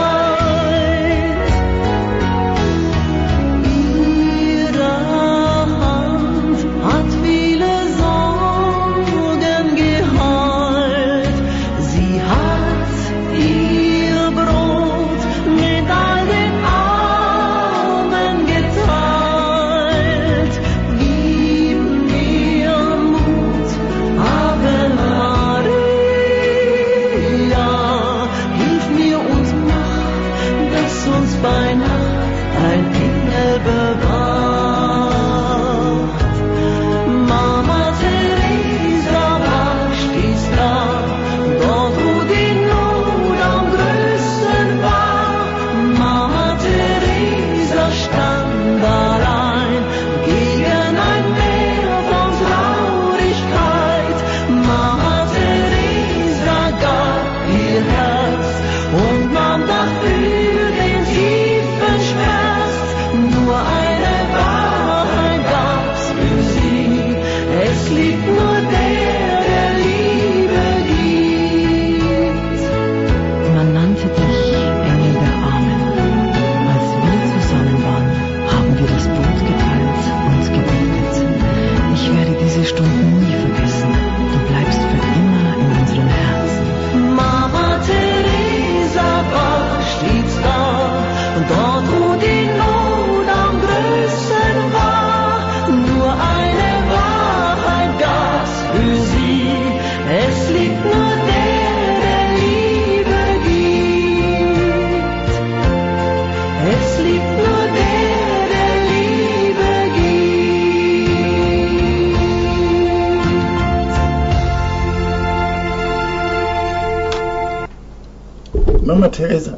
Mama Teresa.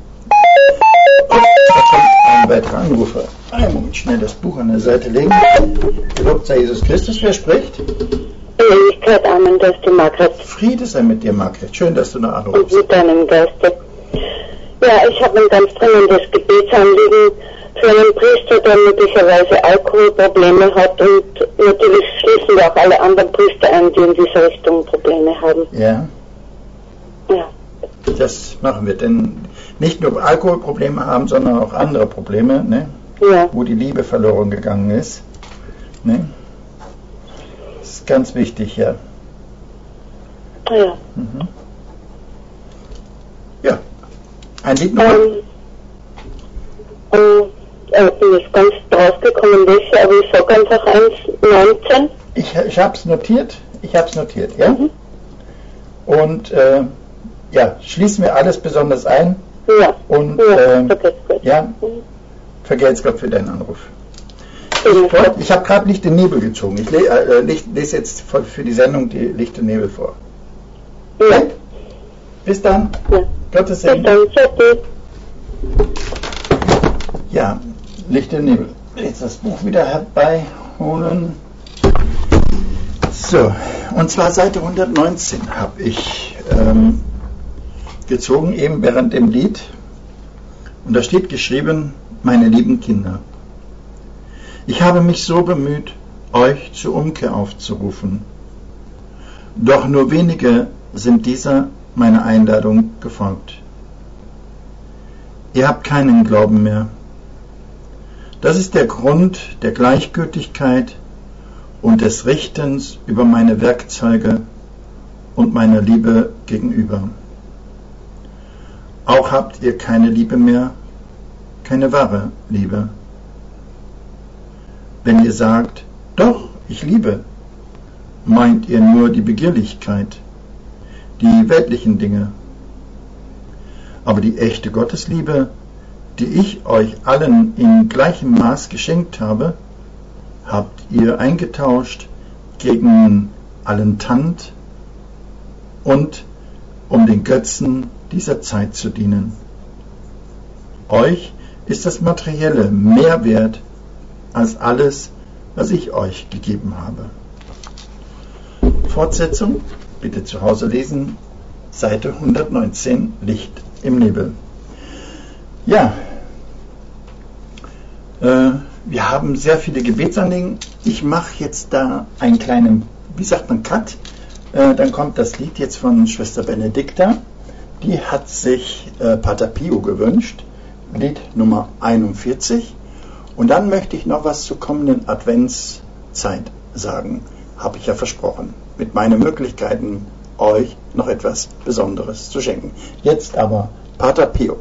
Ein weiterer Anrufer. Einen Moment, schnell das Buch an der Seite legen. Gelobt sei Jesus Christus. Wer spricht?
Ewigkeit, Amen, das ist die Margret.
Friede sei mit dir, Margret. Schön, dass du noch anrufst.
Und mit deinem Geiste. Ja, ich habe ein ganz dringendes Gebetsanliegen für einen Priester, der möglicherweise Alkoholprobleme hat, und natürlich schließen wir auch alle anderen Priester ein, die in dieser Richtung Probleme haben.
Ja.
Ja.
Das machen wir, denn nicht nur Alkoholprobleme haben, sondern auch andere Probleme, ne?
Ja.
Wo die Liebe verloren gegangen ist. Ne? Das ist ganz wichtig, ja.
Ja.
Mhm. Ja. Ein Lied noch?
Ich bin jetzt ganz draufgekommen, welche, aber ich sag einfach 1,19.
Ich habe es notiert, ja.
Mhm.
Und ja, schließen wir alles besonders ein.
Ja.
Und
vergesst Gott.
ja, vergelt's Gott für deinen Anruf.
Ebenfalls.
Ich habe gerade Licht und Nebel gezogen. Ich lese jetzt für die Sendung die Licht und Nebel vor.
Ja.
Bis dann.
Ja.
Gottes
Bis
Segen.
dann. Tschüssi.
Ja, Licht und Nebel. Jetzt das Buch wieder herbeiholen. So, und zwar Seite 119 habe ich gezogen, eben während dem Lied. Und da steht geschrieben, meine lieben Kinder, ich habe mich so bemüht, euch zur Umkehr aufzurufen. Doch nur wenige sind dieser meiner Einladung gefolgt. Ihr habt keinen Glauben mehr. Das ist der Grund der Gleichgültigkeit und des Richtens über meine Werkzeuge und meiner Liebe gegenüber. Auch habt ihr keine Liebe mehr, keine wahre Liebe. Wenn ihr sagt, doch, ich liebe, meint ihr nur die Begehrlichkeit, die weltlichen Dinge. Aber die echte Gottesliebe, die ich euch allen in gleichem Maß geschenkt habe, habt ihr eingetauscht gegen allen Tand und um den Götzen dieser Zeit zu dienen. Euch ist das Materielle mehr wert als alles, was ich euch gegeben habe. Fortsetzung, bitte zu Hause lesen, Seite 119, Licht im Nebel. Ja, wir haben sehr viele Gebetsanliegen. Ich mache jetzt da einen kleinen, wie sagt man, Cut. Dann kommt das Lied jetzt von Schwester Benedikta. Die hat sich Pater Pio gewünscht, Lied Nummer 41. Und dann möchte ich noch was zur kommenden Adventszeit sagen. Habe ich ja versprochen. Mit meinen Möglichkeiten, euch noch etwas Besonderes zu schenken. Jetzt aber Pater Pio.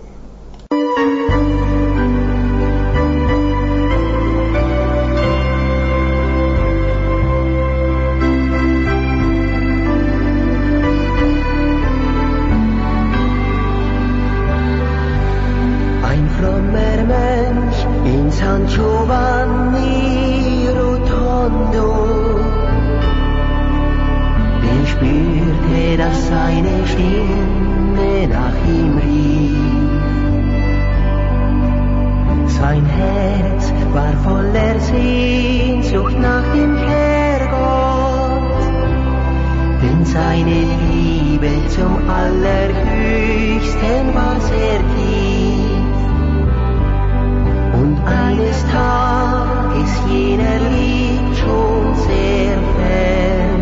San Giovanni Rotondo, der spürte, dass seine Stimme nach ihm rief. Sein Herz war voller Sehnsucht nach dem Herrgott, denn seine Liebe zum Allerhöchsten war sehr tief. Und eines Tages jener liegt schon sehr fern,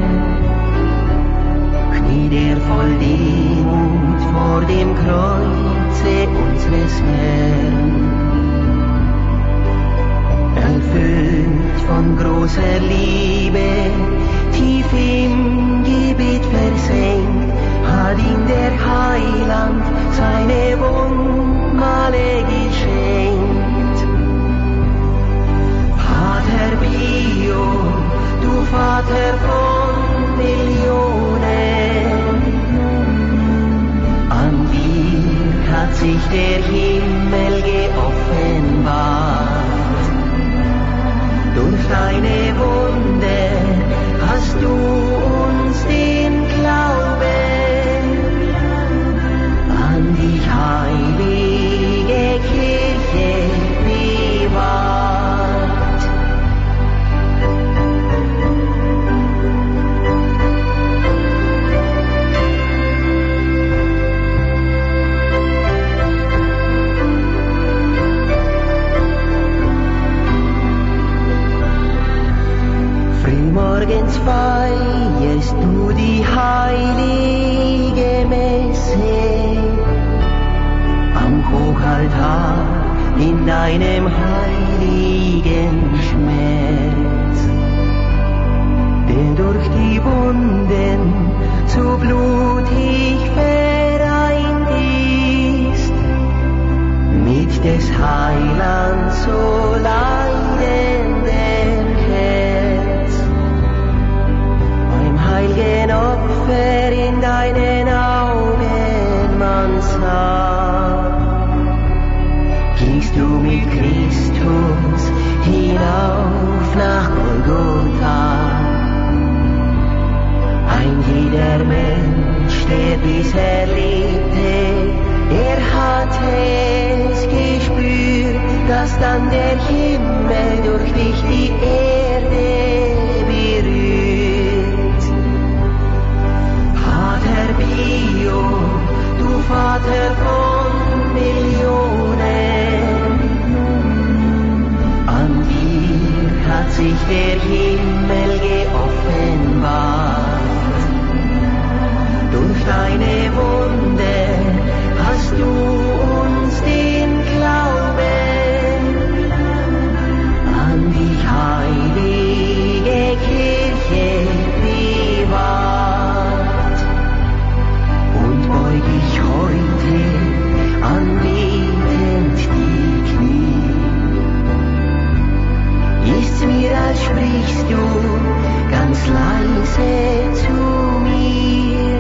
kniet er voll Demut vor dem Kreuze unseres Herrn. Erfüllt von großer Liebe, tief im Gebet versenkt, hat ihm der Heiland seine Wundmale geschenkt. Pater Pio, du Vater von Millionen, an dir hat sich der Himmel geoffenbart. Durch deine Wunder hast du uns den Glauben an die heilige Kirche bewahrt. Frühmorgens feierst du die heilige Messe am Hochaltar in deinem heiligen Schmerz. durch die Wunden zu blutig vereint ist, mit des Heilands so leidendem Herz. Beim heiligen Opfer in deinen Augen man sah, gingst du mit Christus hinauf nach Golgotha. Ein jeder Mensch, der bisher lebte, hat es gespürt, dass dann der Himmel durch dich die Erde berührt. Pater Pio, du Vater von Millionen, an dir hat sich der Himmel geoffenbart. Durch deine Wunder hast du uns den Glauben an die heilige Kirche bewahrt. Und beug ich heute anbetend die Knie. Ist's mir, als sprichst du ganz leise zu mir.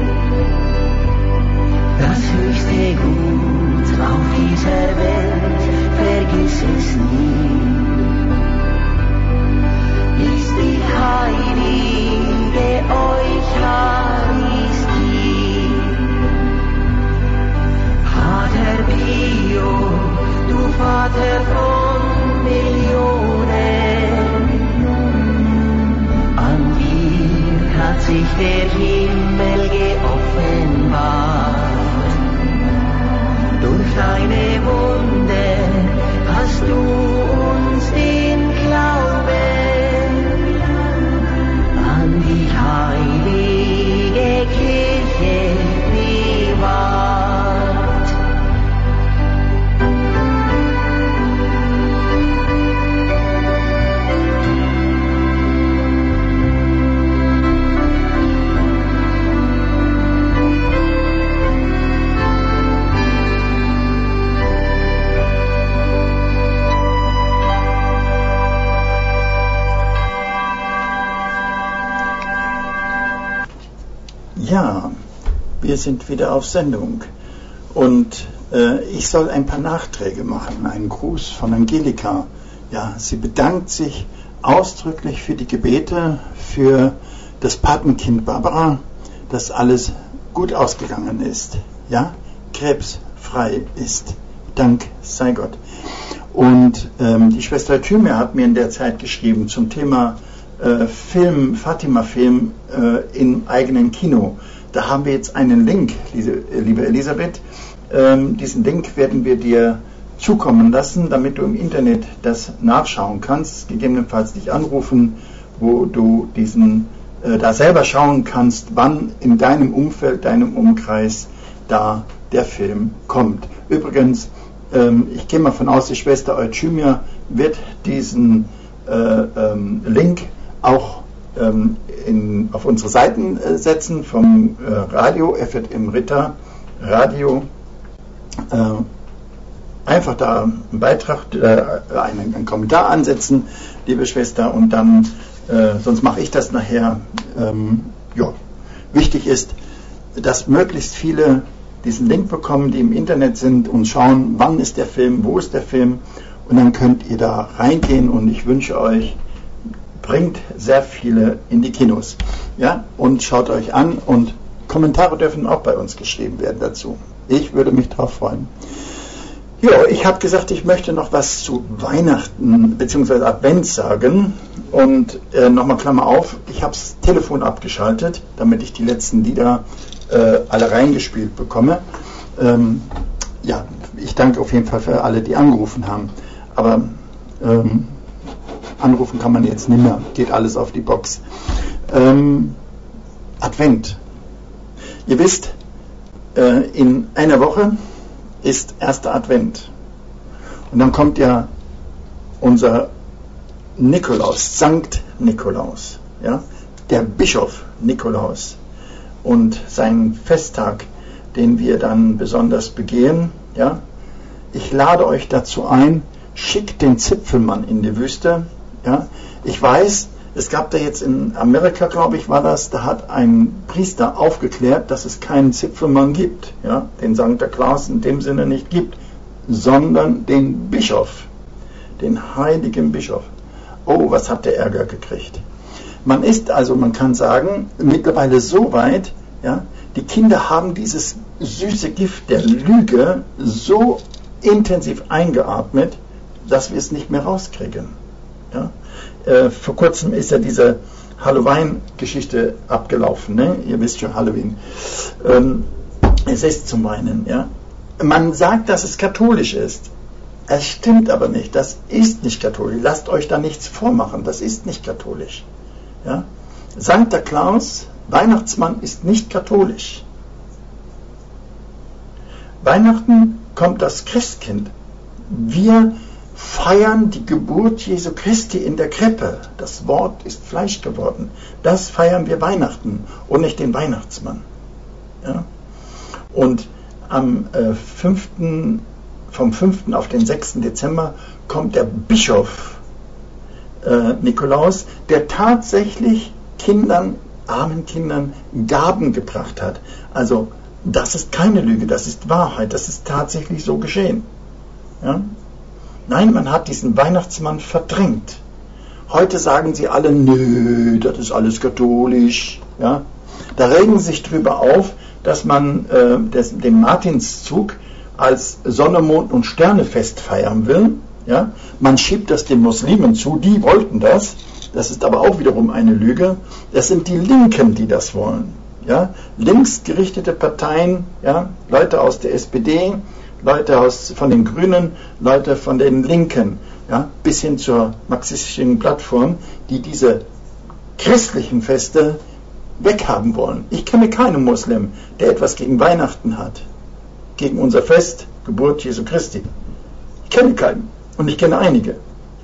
Das höchste Gut auf dieser Welt, vergiss es nie, ist die heilige Eucharistie. Pater Pio, du Vater von Millionen, an dir hat sich der Himmel geoffenbart. Durch deine Wunder hast du uns den Glauben an die heilige Kirche bewahrt.
Ja, wir sind wieder auf Sendung und ich soll ein paar Nachträge machen. Einen Gruß von Angelika. Ja, sie bedankt sich ausdrücklich für die Gebete für das Patenkind Barbara, dass alles gut ausgegangen ist. Ja, krebsfrei ist. Dank sei Gott. Und die Schwester Thymia hat mir in der Zeit geschrieben zum Thema Film, Fatima-Film im eigenen Kino. Da haben wir jetzt einen Link, liebe Elisabeth. Diesen Link werden wir dir zukommen lassen, damit du im Internet das nachschauen kannst, gegebenenfalls dich anrufen, wo du diesen da selber schauen kannst, wann in deinem Umfeld, deinem Umkreis da der Film kommt. Übrigens, ich gehe mal von aus, die Schwester Euthymia wird diesen Link auch auf unsere Seiten setzen vom Radio FZM Ritter Radio. Einfach da einen Beitrag, einen Kommentar ansetzen, liebe Schwester, und dann, sonst mache ich das nachher. Ja. Wichtig ist, dass möglichst viele diesen Link bekommen, die im Internet sind und schauen, wann ist der Film, wo ist der Film, und dann könnt ihr da reingehen, und ich wünsche euch, bringt sehr viele in die Kinos, ja, und schaut euch an, und Kommentare dürfen auch bei uns geschrieben werden dazu. Ich würde mich darauf freuen. Ja, ich habe gesagt, ich möchte noch was zu Weihnachten bzw. Advent sagen, und nochmal Klammer auf, ich habe das Telefon abgeschaltet, damit ich die letzten Lieder alle reingespielt bekomme. Ja, ich danke auf jeden Fall für alle, die angerufen haben, aber anrufen kann man jetzt nicht mehr, geht alles auf die Box. Advent. Ihr wisst, in einer Woche ist erster Advent. Und dann kommt ja unser Nikolaus, Sankt Nikolaus. Ja? der Bischof Nikolaus und seinen Festtag, den wir dann besonders begehen, ja, ich lade euch dazu ein, schickt den Zipfelmann in die Wüste. Ja. Ich weiß, es gab da jetzt in Amerika, glaube ich, war das, da hat ein Priester aufgeklärt, dass es keinen Zipfelmann gibt, ja, den Santa Claus in dem Sinne nicht gibt, sondern den Bischof, den heiligen Bischof. Oh, was hat der Ärger gekriegt. Man ist also, man kann sagen, mittlerweile so weit, ja, die Kinder haben dieses süße Gift der Lüge so intensiv eingeatmet, dass wir es nicht mehr rauskriegen. Ja? Vor kurzem ist ja diese Halloween-Geschichte abgelaufen. Ne? Ihr wisst schon, Halloween. Es ist zum Weinen. Ja? Man sagt, dass es katholisch ist. Es stimmt aber nicht. Das ist nicht katholisch. Lasst euch da nichts vormachen. Das ist nicht katholisch. Ja? Santa Claus, Weihnachtsmann, ist nicht katholisch. Weihnachten kommt das Christkind. Wir feiern die Geburt Jesu Christi in der Krippe. Das Wort ist Fleisch geworden. Das feiern wir Weihnachten und nicht den Weihnachtsmann. Ja? Und vom 5. auf den 6. Dezember kommt der Bischof Nikolaus, der tatsächlich armen Kindern Gaben gebracht hat. Also das ist keine Lüge, das ist Wahrheit, das ist tatsächlich so geschehen. Ja? Nein, man hat diesen Weihnachtsmann verdrängt. Heute sagen sie alle, nö, das ist alles katholisch. Ja? Da regen sie sich drüber auf, dass man den Martinszug als Sonne, Mond und Sternefest feiern will. Ja? Man schiebt das den Muslimen zu, die wollten das. Das ist aber auch wiederum eine Lüge. Das sind die Linken, die das wollen. Ja? Linksgerichtete Parteien, ja? Leute aus der SPD, Leute von den Grünen, Leute von den Linken, ja? Bis hin zur marxistischen Plattform, die diese christlichen Feste weghaben wollen. Ich kenne keinen Muslim, der etwas gegen Weihnachten hat, gegen unser Fest, Geburt Jesu Christi. Ich kenne keinen und ich kenne einige.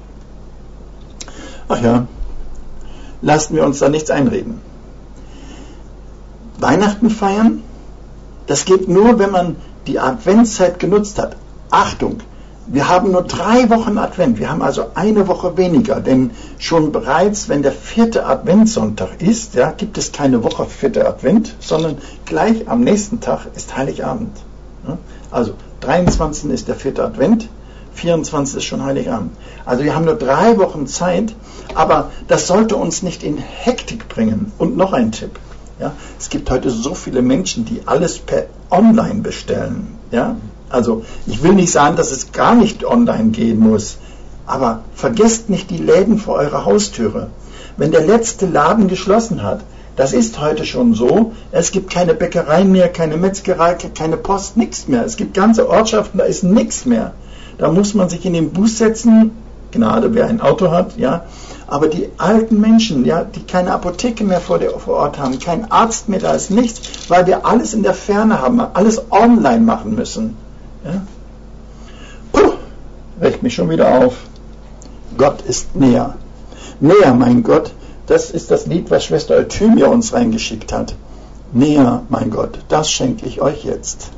Ach ja, lassen wir uns da nichts einreden. Weihnachten feiern, das geht nur, wenn man die Adventszeit genutzt hat. Achtung, wir haben nur 3 Wochen Advent, wir haben also eine Woche weniger, denn schon bereits, wenn der 4. Adventssonntag ist, ja, gibt es keine Woche 4. Advent, sondern gleich am nächsten Tag ist Heiligabend. Ja, also 23. ist der 4. Advent, 24. ist schon Heiligabend. Also wir haben nur 3 Wochen Zeit, aber das sollte uns nicht in Hektik bringen. Und noch ein Tipp. Ja, es gibt heute so viele Menschen, die alles per Online bestellen. Ja, also ich will nicht sagen, dass es gar nicht online gehen muss, aber vergesst nicht die Läden vor eurer Haustüre. Wenn der letzte Laden geschlossen hat, das ist heute schon so, es gibt keine Bäckerei mehr, keine Metzgerei, keine Post, nichts mehr. Es gibt ganze Ortschaften, da ist nichts mehr. Da muss man sich in den Bus setzen, Gnade, wer ein Auto hat, ja. Aber die alten Menschen, ja, die keine Apotheke mehr vor Ort haben, kein Arzt mehr, da ist nichts, weil wir alles in der Ferne haben, alles online machen müssen. Ja. Puh, regt mich schon wieder auf. Gott ist näher. Näher, mein Gott, das ist das Lied, was Schwester Euthymia uns reingeschickt hat. Näher, mein Gott, das schenke ich euch jetzt.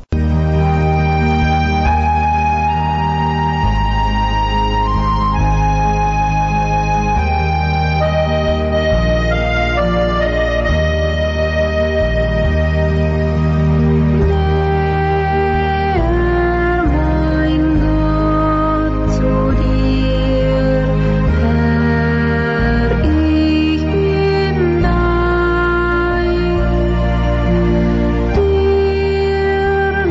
Dir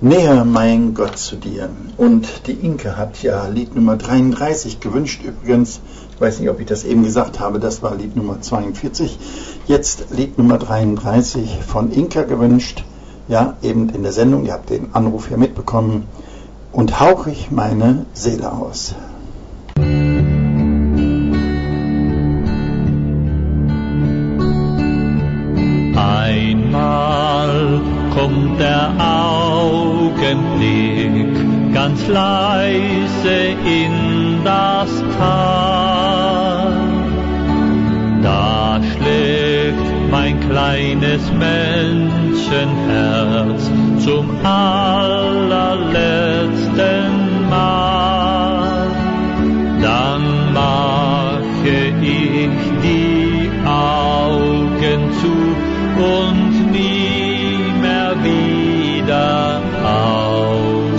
Näher, mein Gott, zu dir. Und die Inke hat ja Lied Nummer 33 gewünscht übrigens. Ich weiß nicht, ob ich das eben gesagt habe, das war Lied Nummer 42. Jetzt Lied Nummer 33 von Inka gewünscht. Ja, eben in der Sendung, ihr habt den Anruf hier mitbekommen. Und hauch ich meine Seele aus.
Einmal kommt der Augenblick ganz leise in das Tal. Da schlägt mein kleines Menschenherz zum allerletzten Mal. Dann mache ich die Augen zu und nie mehr wieder auf.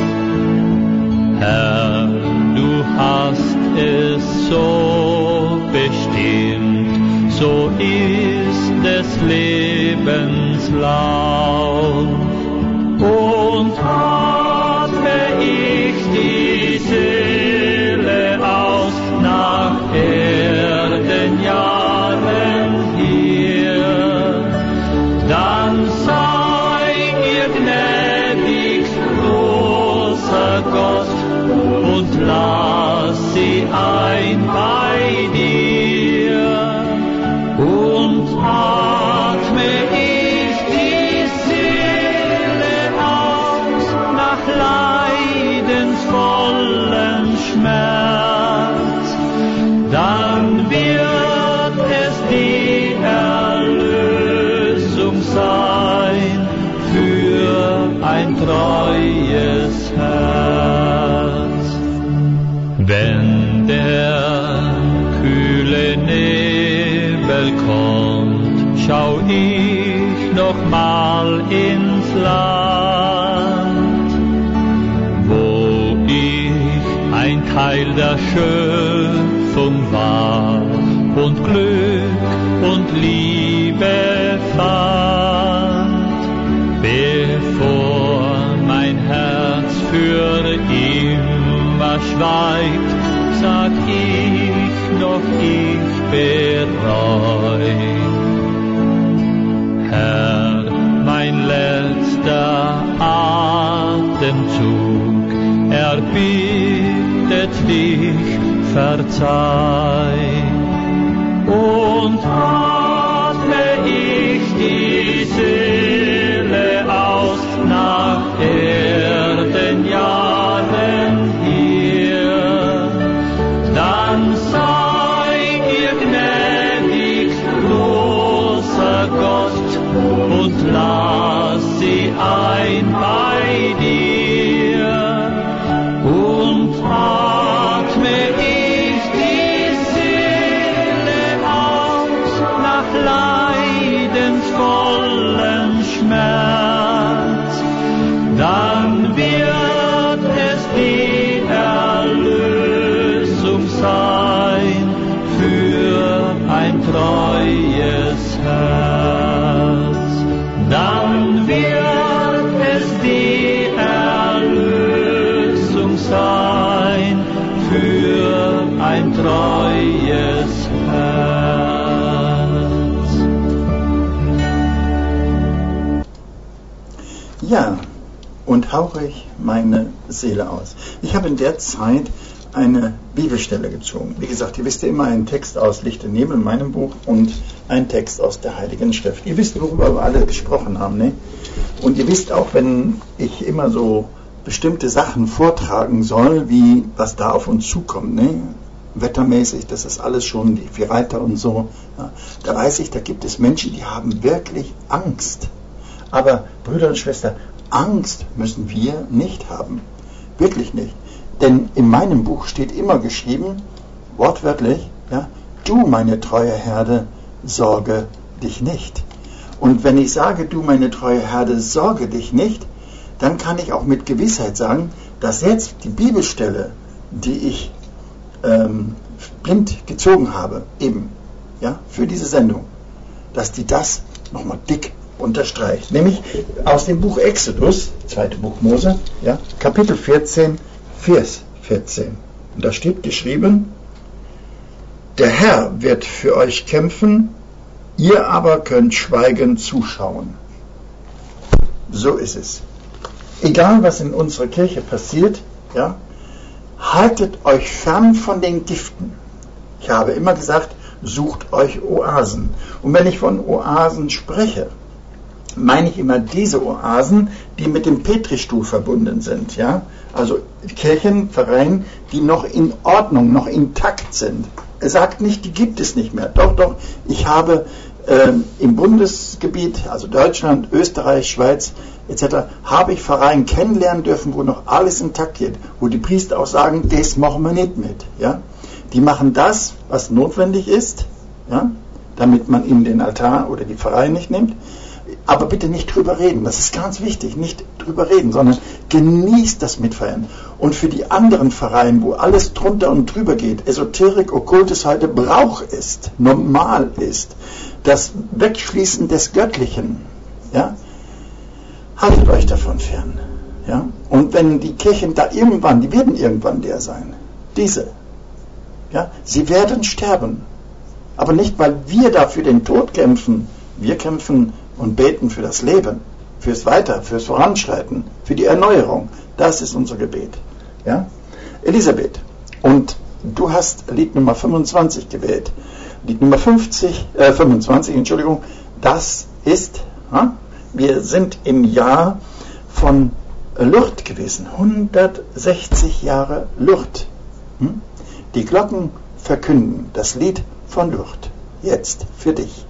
Herr, du hast es so bestimmt, so ist des Lebens Lauf. Und atme ich die Seele aus nach Erdenjahren hier, dann sei ihr gnädig, großer Gott, und lass sie ein bei dir. Und atme ich die Seele aus nach leidensvollem Schmerz, dann wird es die Erlösung sein für ein treues Herz. Wenn der kühle Nebel kommt, schau ich noch mal ins Land, wo ich ein Teil der Schöpfung war und Glück und Liebe fand, bevor mein Herz für immer schweigt, sag ich noch, ich bereu. Herr, mein letzter Atemzug erbittet dich, verzeih. Und atme ich die Seele aus nach Erdenjahren hier, dann sei ihr gnädig, großer Gott, und lass sie ein bei dir. Und atme ich die Seele aus nach leidensvollem Schmerz, dann wird es die Erlösung sein für ein treues Herz. Dann wird es die Erlösung sein für ein treues Herz.
Ja, und hauche ich meine Seele aus. Ich habe in der Zeit eine Bibelstelle gezogen. Wie gesagt, ihr wisst ja immer einen Text aus Licht und Nebel in meinem Buch und einen Text aus der Heiligen Schrift. Ihr wisst, worüber wir alle gesprochen haben, ne? Und ihr wisst auch, wenn ich immer so bestimmte Sachen vortragen soll, wie was da auf uns zukommt, ne? Wettermäßig, das ist alles schon die Vierreiter und so. Ja, da weiß ich, da gibt es Menschen, die haben wirklich Angst. Aber Brüder und Schwestern, Angst müssen wir nicht haben. Wirklich nicht. Denn in meinem Buch steht immer geschrieben, wortwörtlich, ja, du, meine treue Herde, sorge dich nicht. Und wenn ich sage, du, meine treue Herde, sorge dich nicht, dann kann ich auch mit Gewissheit sagen, dass jetzt die Bibelstelle, die ich blind gezogen habe, eben, ja, für diese Sendung, dass die das nochmal dick unterstreicht. Nämlich aus dem Buch Exodus, 2. Buch Mose, ja, Kapitel 14, Vers 14. Und da steht geschrieben, der Herr wird für euch kämpfen, ihr aber könnt schweigend zuschauen. So ist es. Egal, was in unserer Kirche passiert, ja, haltet euch fern von den Giften. Ich habe immer gesagt, sucht euch Oasen. Und wenn ich von Oasen spreche, meine ich immer diese Oasen, die mit dem Petristuhl verbunden sind. Ja? Also Kirchen, Vereine, die noch in Ordnung, noch intakt sind. Er sagt nicht, die gibt es nicht mehr. Doch, ich habe im Bundesgebiet, also Deutschland, Österreich, Schweiz etc., habe ich Vereine kennenlernen dürfen, wo noch alles intakt geht, wo die Priester auch sagen, das machen wir nicht mit. Ja? Die machen das, was notwendig ist, ja? Damit man ihnen den Altar oder die Pfarrei nicht nimmt, aber bitte nicht drüber reden, das ist ganz wichtig, nicht drüber reden, sondern genießt das Mitfeiern. Und für die anderen Pfarreien, wo alles drunter und drüber geht, Esoterik, Okkultes heute Brauch ist, normal ist, das Wegschließen des Göttlichen, ja, haltet euch davon fern. Ja? Und wenn die Kirchen da irgendwann, die werden irgendwann leer sein, diese, ja, sie werden sterben. Aber nicht, weil wir da für den Tod kämpfen, wir kämpfen und beten für das Leben, fürs Weiter, fürs Voranschreiten, für die Erneuerung. Das ist unser Gebet. Ja? Elisabeth, und du hast Lied Nummer 25 gewählt. Lied Nummer 25, das ist, wir sind im Jahr von Lourdes gewesen, 160 Jahre Lourdes. Die Glocken verkünden das Lied von Lourdes. Jetzt für dich.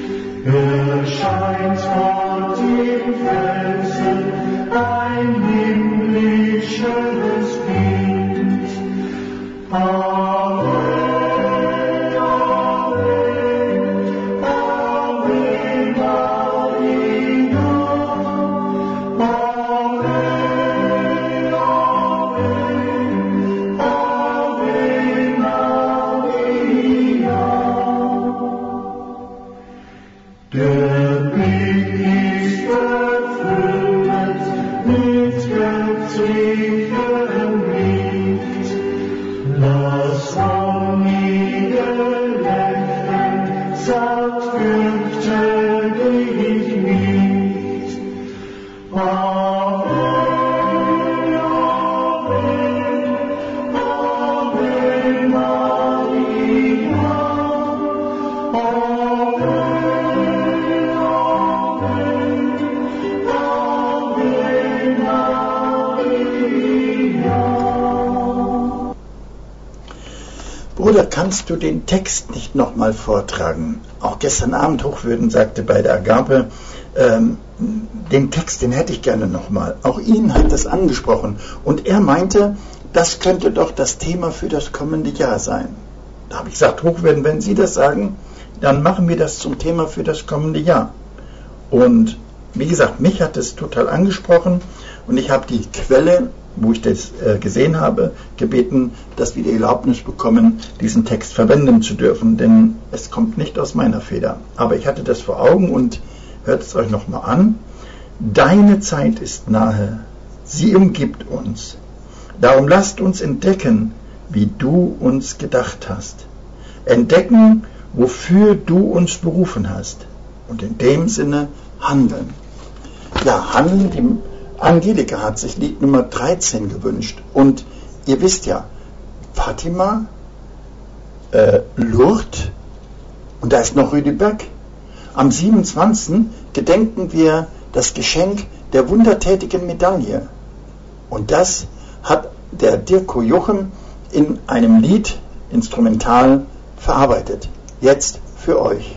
Erscheint vor dem Felsen ein Himmel.
Bruder, kannst du den Text nicht nochmal vortragen? Auch gestern Abend Hochwürden sagte bei der Agape, den Text, den hätte ich gerne nochmal. Auch ihn hat das angesprochen. Und er meinte, das könnte doch das Thema für das kommende Jahr sein. Da habe ich gesagt, Hochwürden, wenn Sie das sagen, dann machen wir das zum Thema für das kommende Jahr. Und wie gesagt, mich hat es total angesprochen und ich habe die Quelle, wo ich das gesehen habe, gebeten, dass wir die Erlaubnis bekommen, diesen Text verwenden zu dürfen, denn es kommt nicht aus meiner Feder. Aber ich hatte das vor Augen und hört es euch nochmal an. Deine Zeit ist nahe, sie umgibt uns. Darum lasst uns entdecken, wie du uns gedacht hast. Entdecken, wofür du uns berufen hast. Und in dem Sinne handeln. Ja, handeln, die Angelika hat sich Lied Nummer 13 gewünscht. Und ihr wisst ja, Fatima, Lourdes und da ist noch Rüdeberg. Am 27. gedenken wir das Geschenk der wundertätigen Medaille. Und das hat der Dirko Jochem in einem Lied instrumental verarbeitet. Jetzt für euch.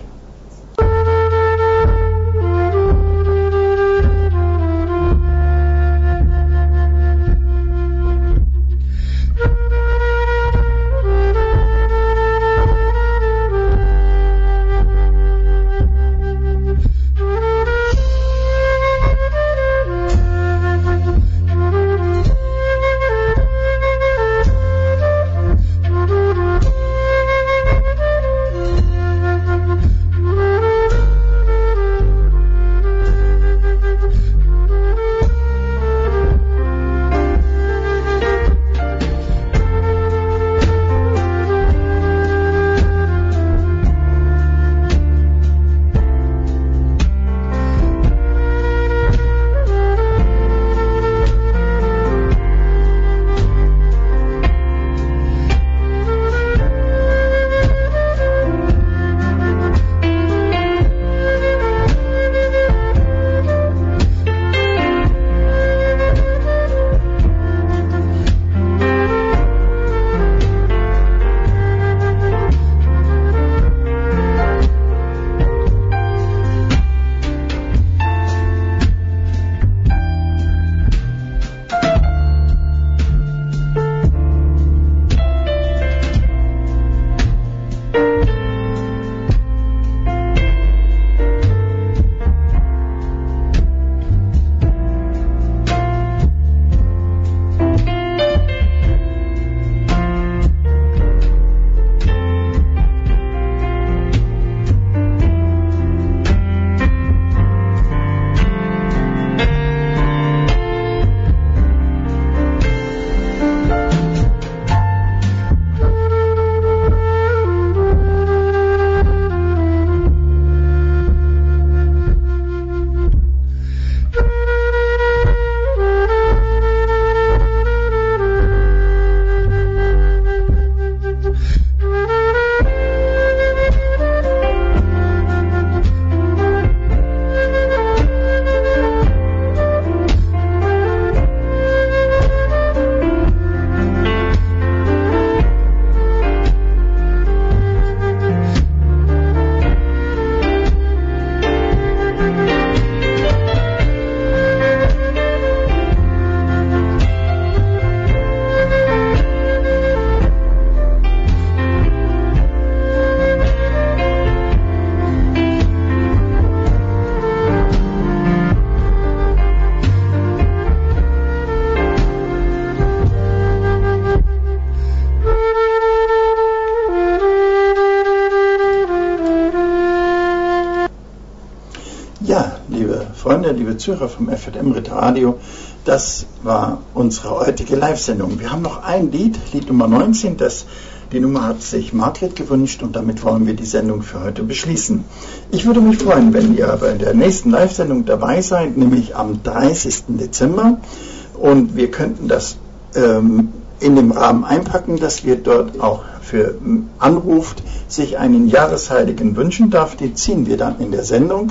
Freunde, liebe Zuhörer vom FJM Ritter Radio, das war unsere heutige Live-Sendung. Wir haben noch ein Lied, Lied Nummer 19, die Nummer hat sich Margret gewünscht und damit wollen wir die Sendung für heute beschließen. Ich würde mich freuen, wenn ihr bei der nächsten Live-Sendung dabei seid, nämlich am 30. Dezember, und wir könnten das in dem Rahmen einpacken, dass wir dort auch für anruft, sich einen Jahresheiligen wünschen darf. Die ziehen wir dann in der Sendung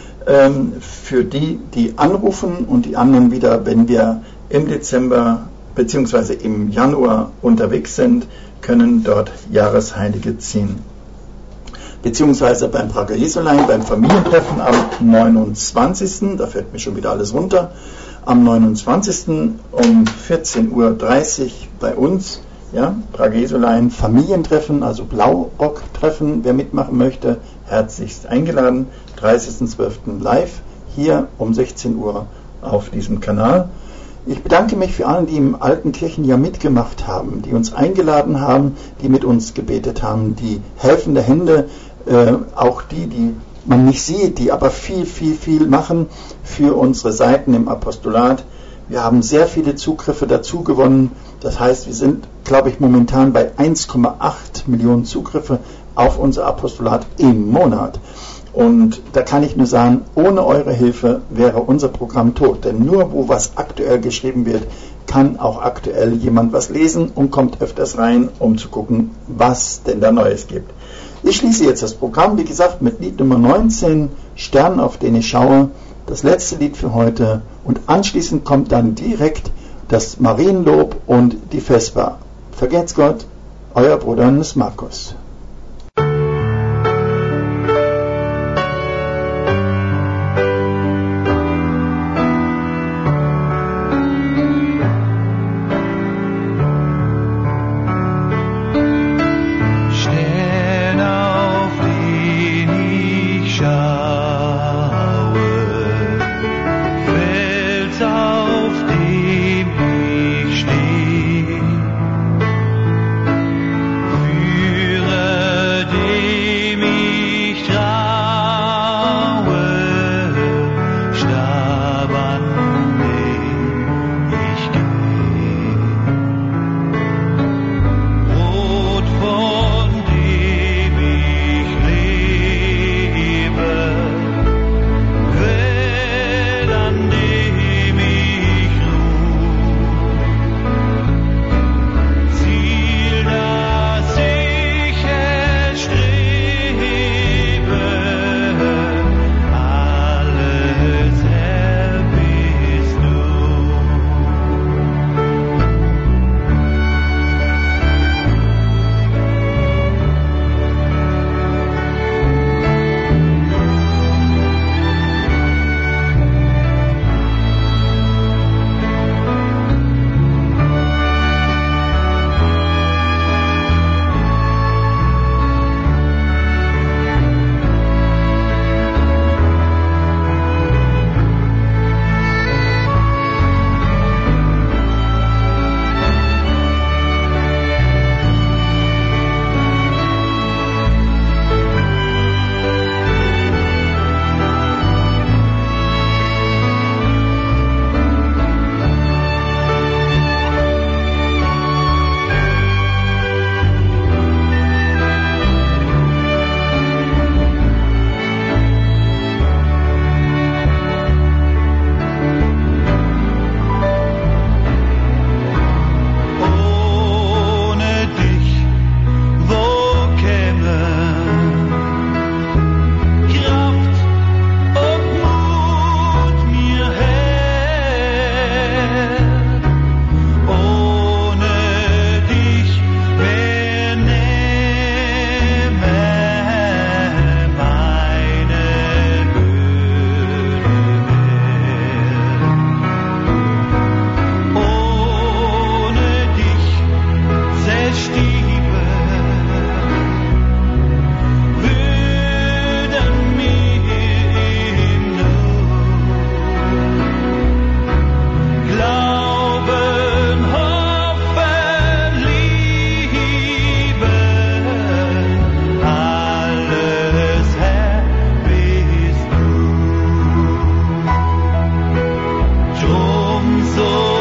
für die anrufen, und die anderen wieder, wenn wir im Dezember bzw. im Januar unterwegs sind, können dort Jahresheilige ziehen. Beziehungsweise beim Prager Jesulein, beim Familientreffen am 29., da fällt mir schon wieder alles runter, am 29. um 14.30 Uhr bei uns, ja, Prager Jesulein, Familientreffen, also Blaurock-Treffen, wer mitmachen möchte, herzlichst eingeladen, 30.12. live, hier um 16 Uhr auf diesem Kanal. Ich bedanke mich für alle, die im alten Kirchenjahr mitgemacht haben, die uns eingeladen haben, die mit uns gebetet haben, die helfende Hände, auch die man nicht sieht, die aber viel machen für unsere Seiten im Apostolat. Wir haben sehr viele Zugriffe dazu gewonnen. Das heißt, wir sind, glaube ich, momentan bei 1,8 Millionen Zugriffe auf unser Apostolat im Monat. Und da kann ich nur sagen, ohne eure Hilfe wäre unser Programm tot. Denn nur wo was aktuell geschrieben wird, kann auch aktuell jemand was lesen und kommt öfters rein, um zu gucken, was denn da Neues gibt. Ich schließe jetzt das Programm, wie gesagt, mit Lied Nummer 19, Stern, auf den ich schaue, das letzte Lied für heute. Und anschließend kommt dann direkt das Marienlob und die Vesper. Vergelt's Gott, euer Bruder Markus.
Führe umso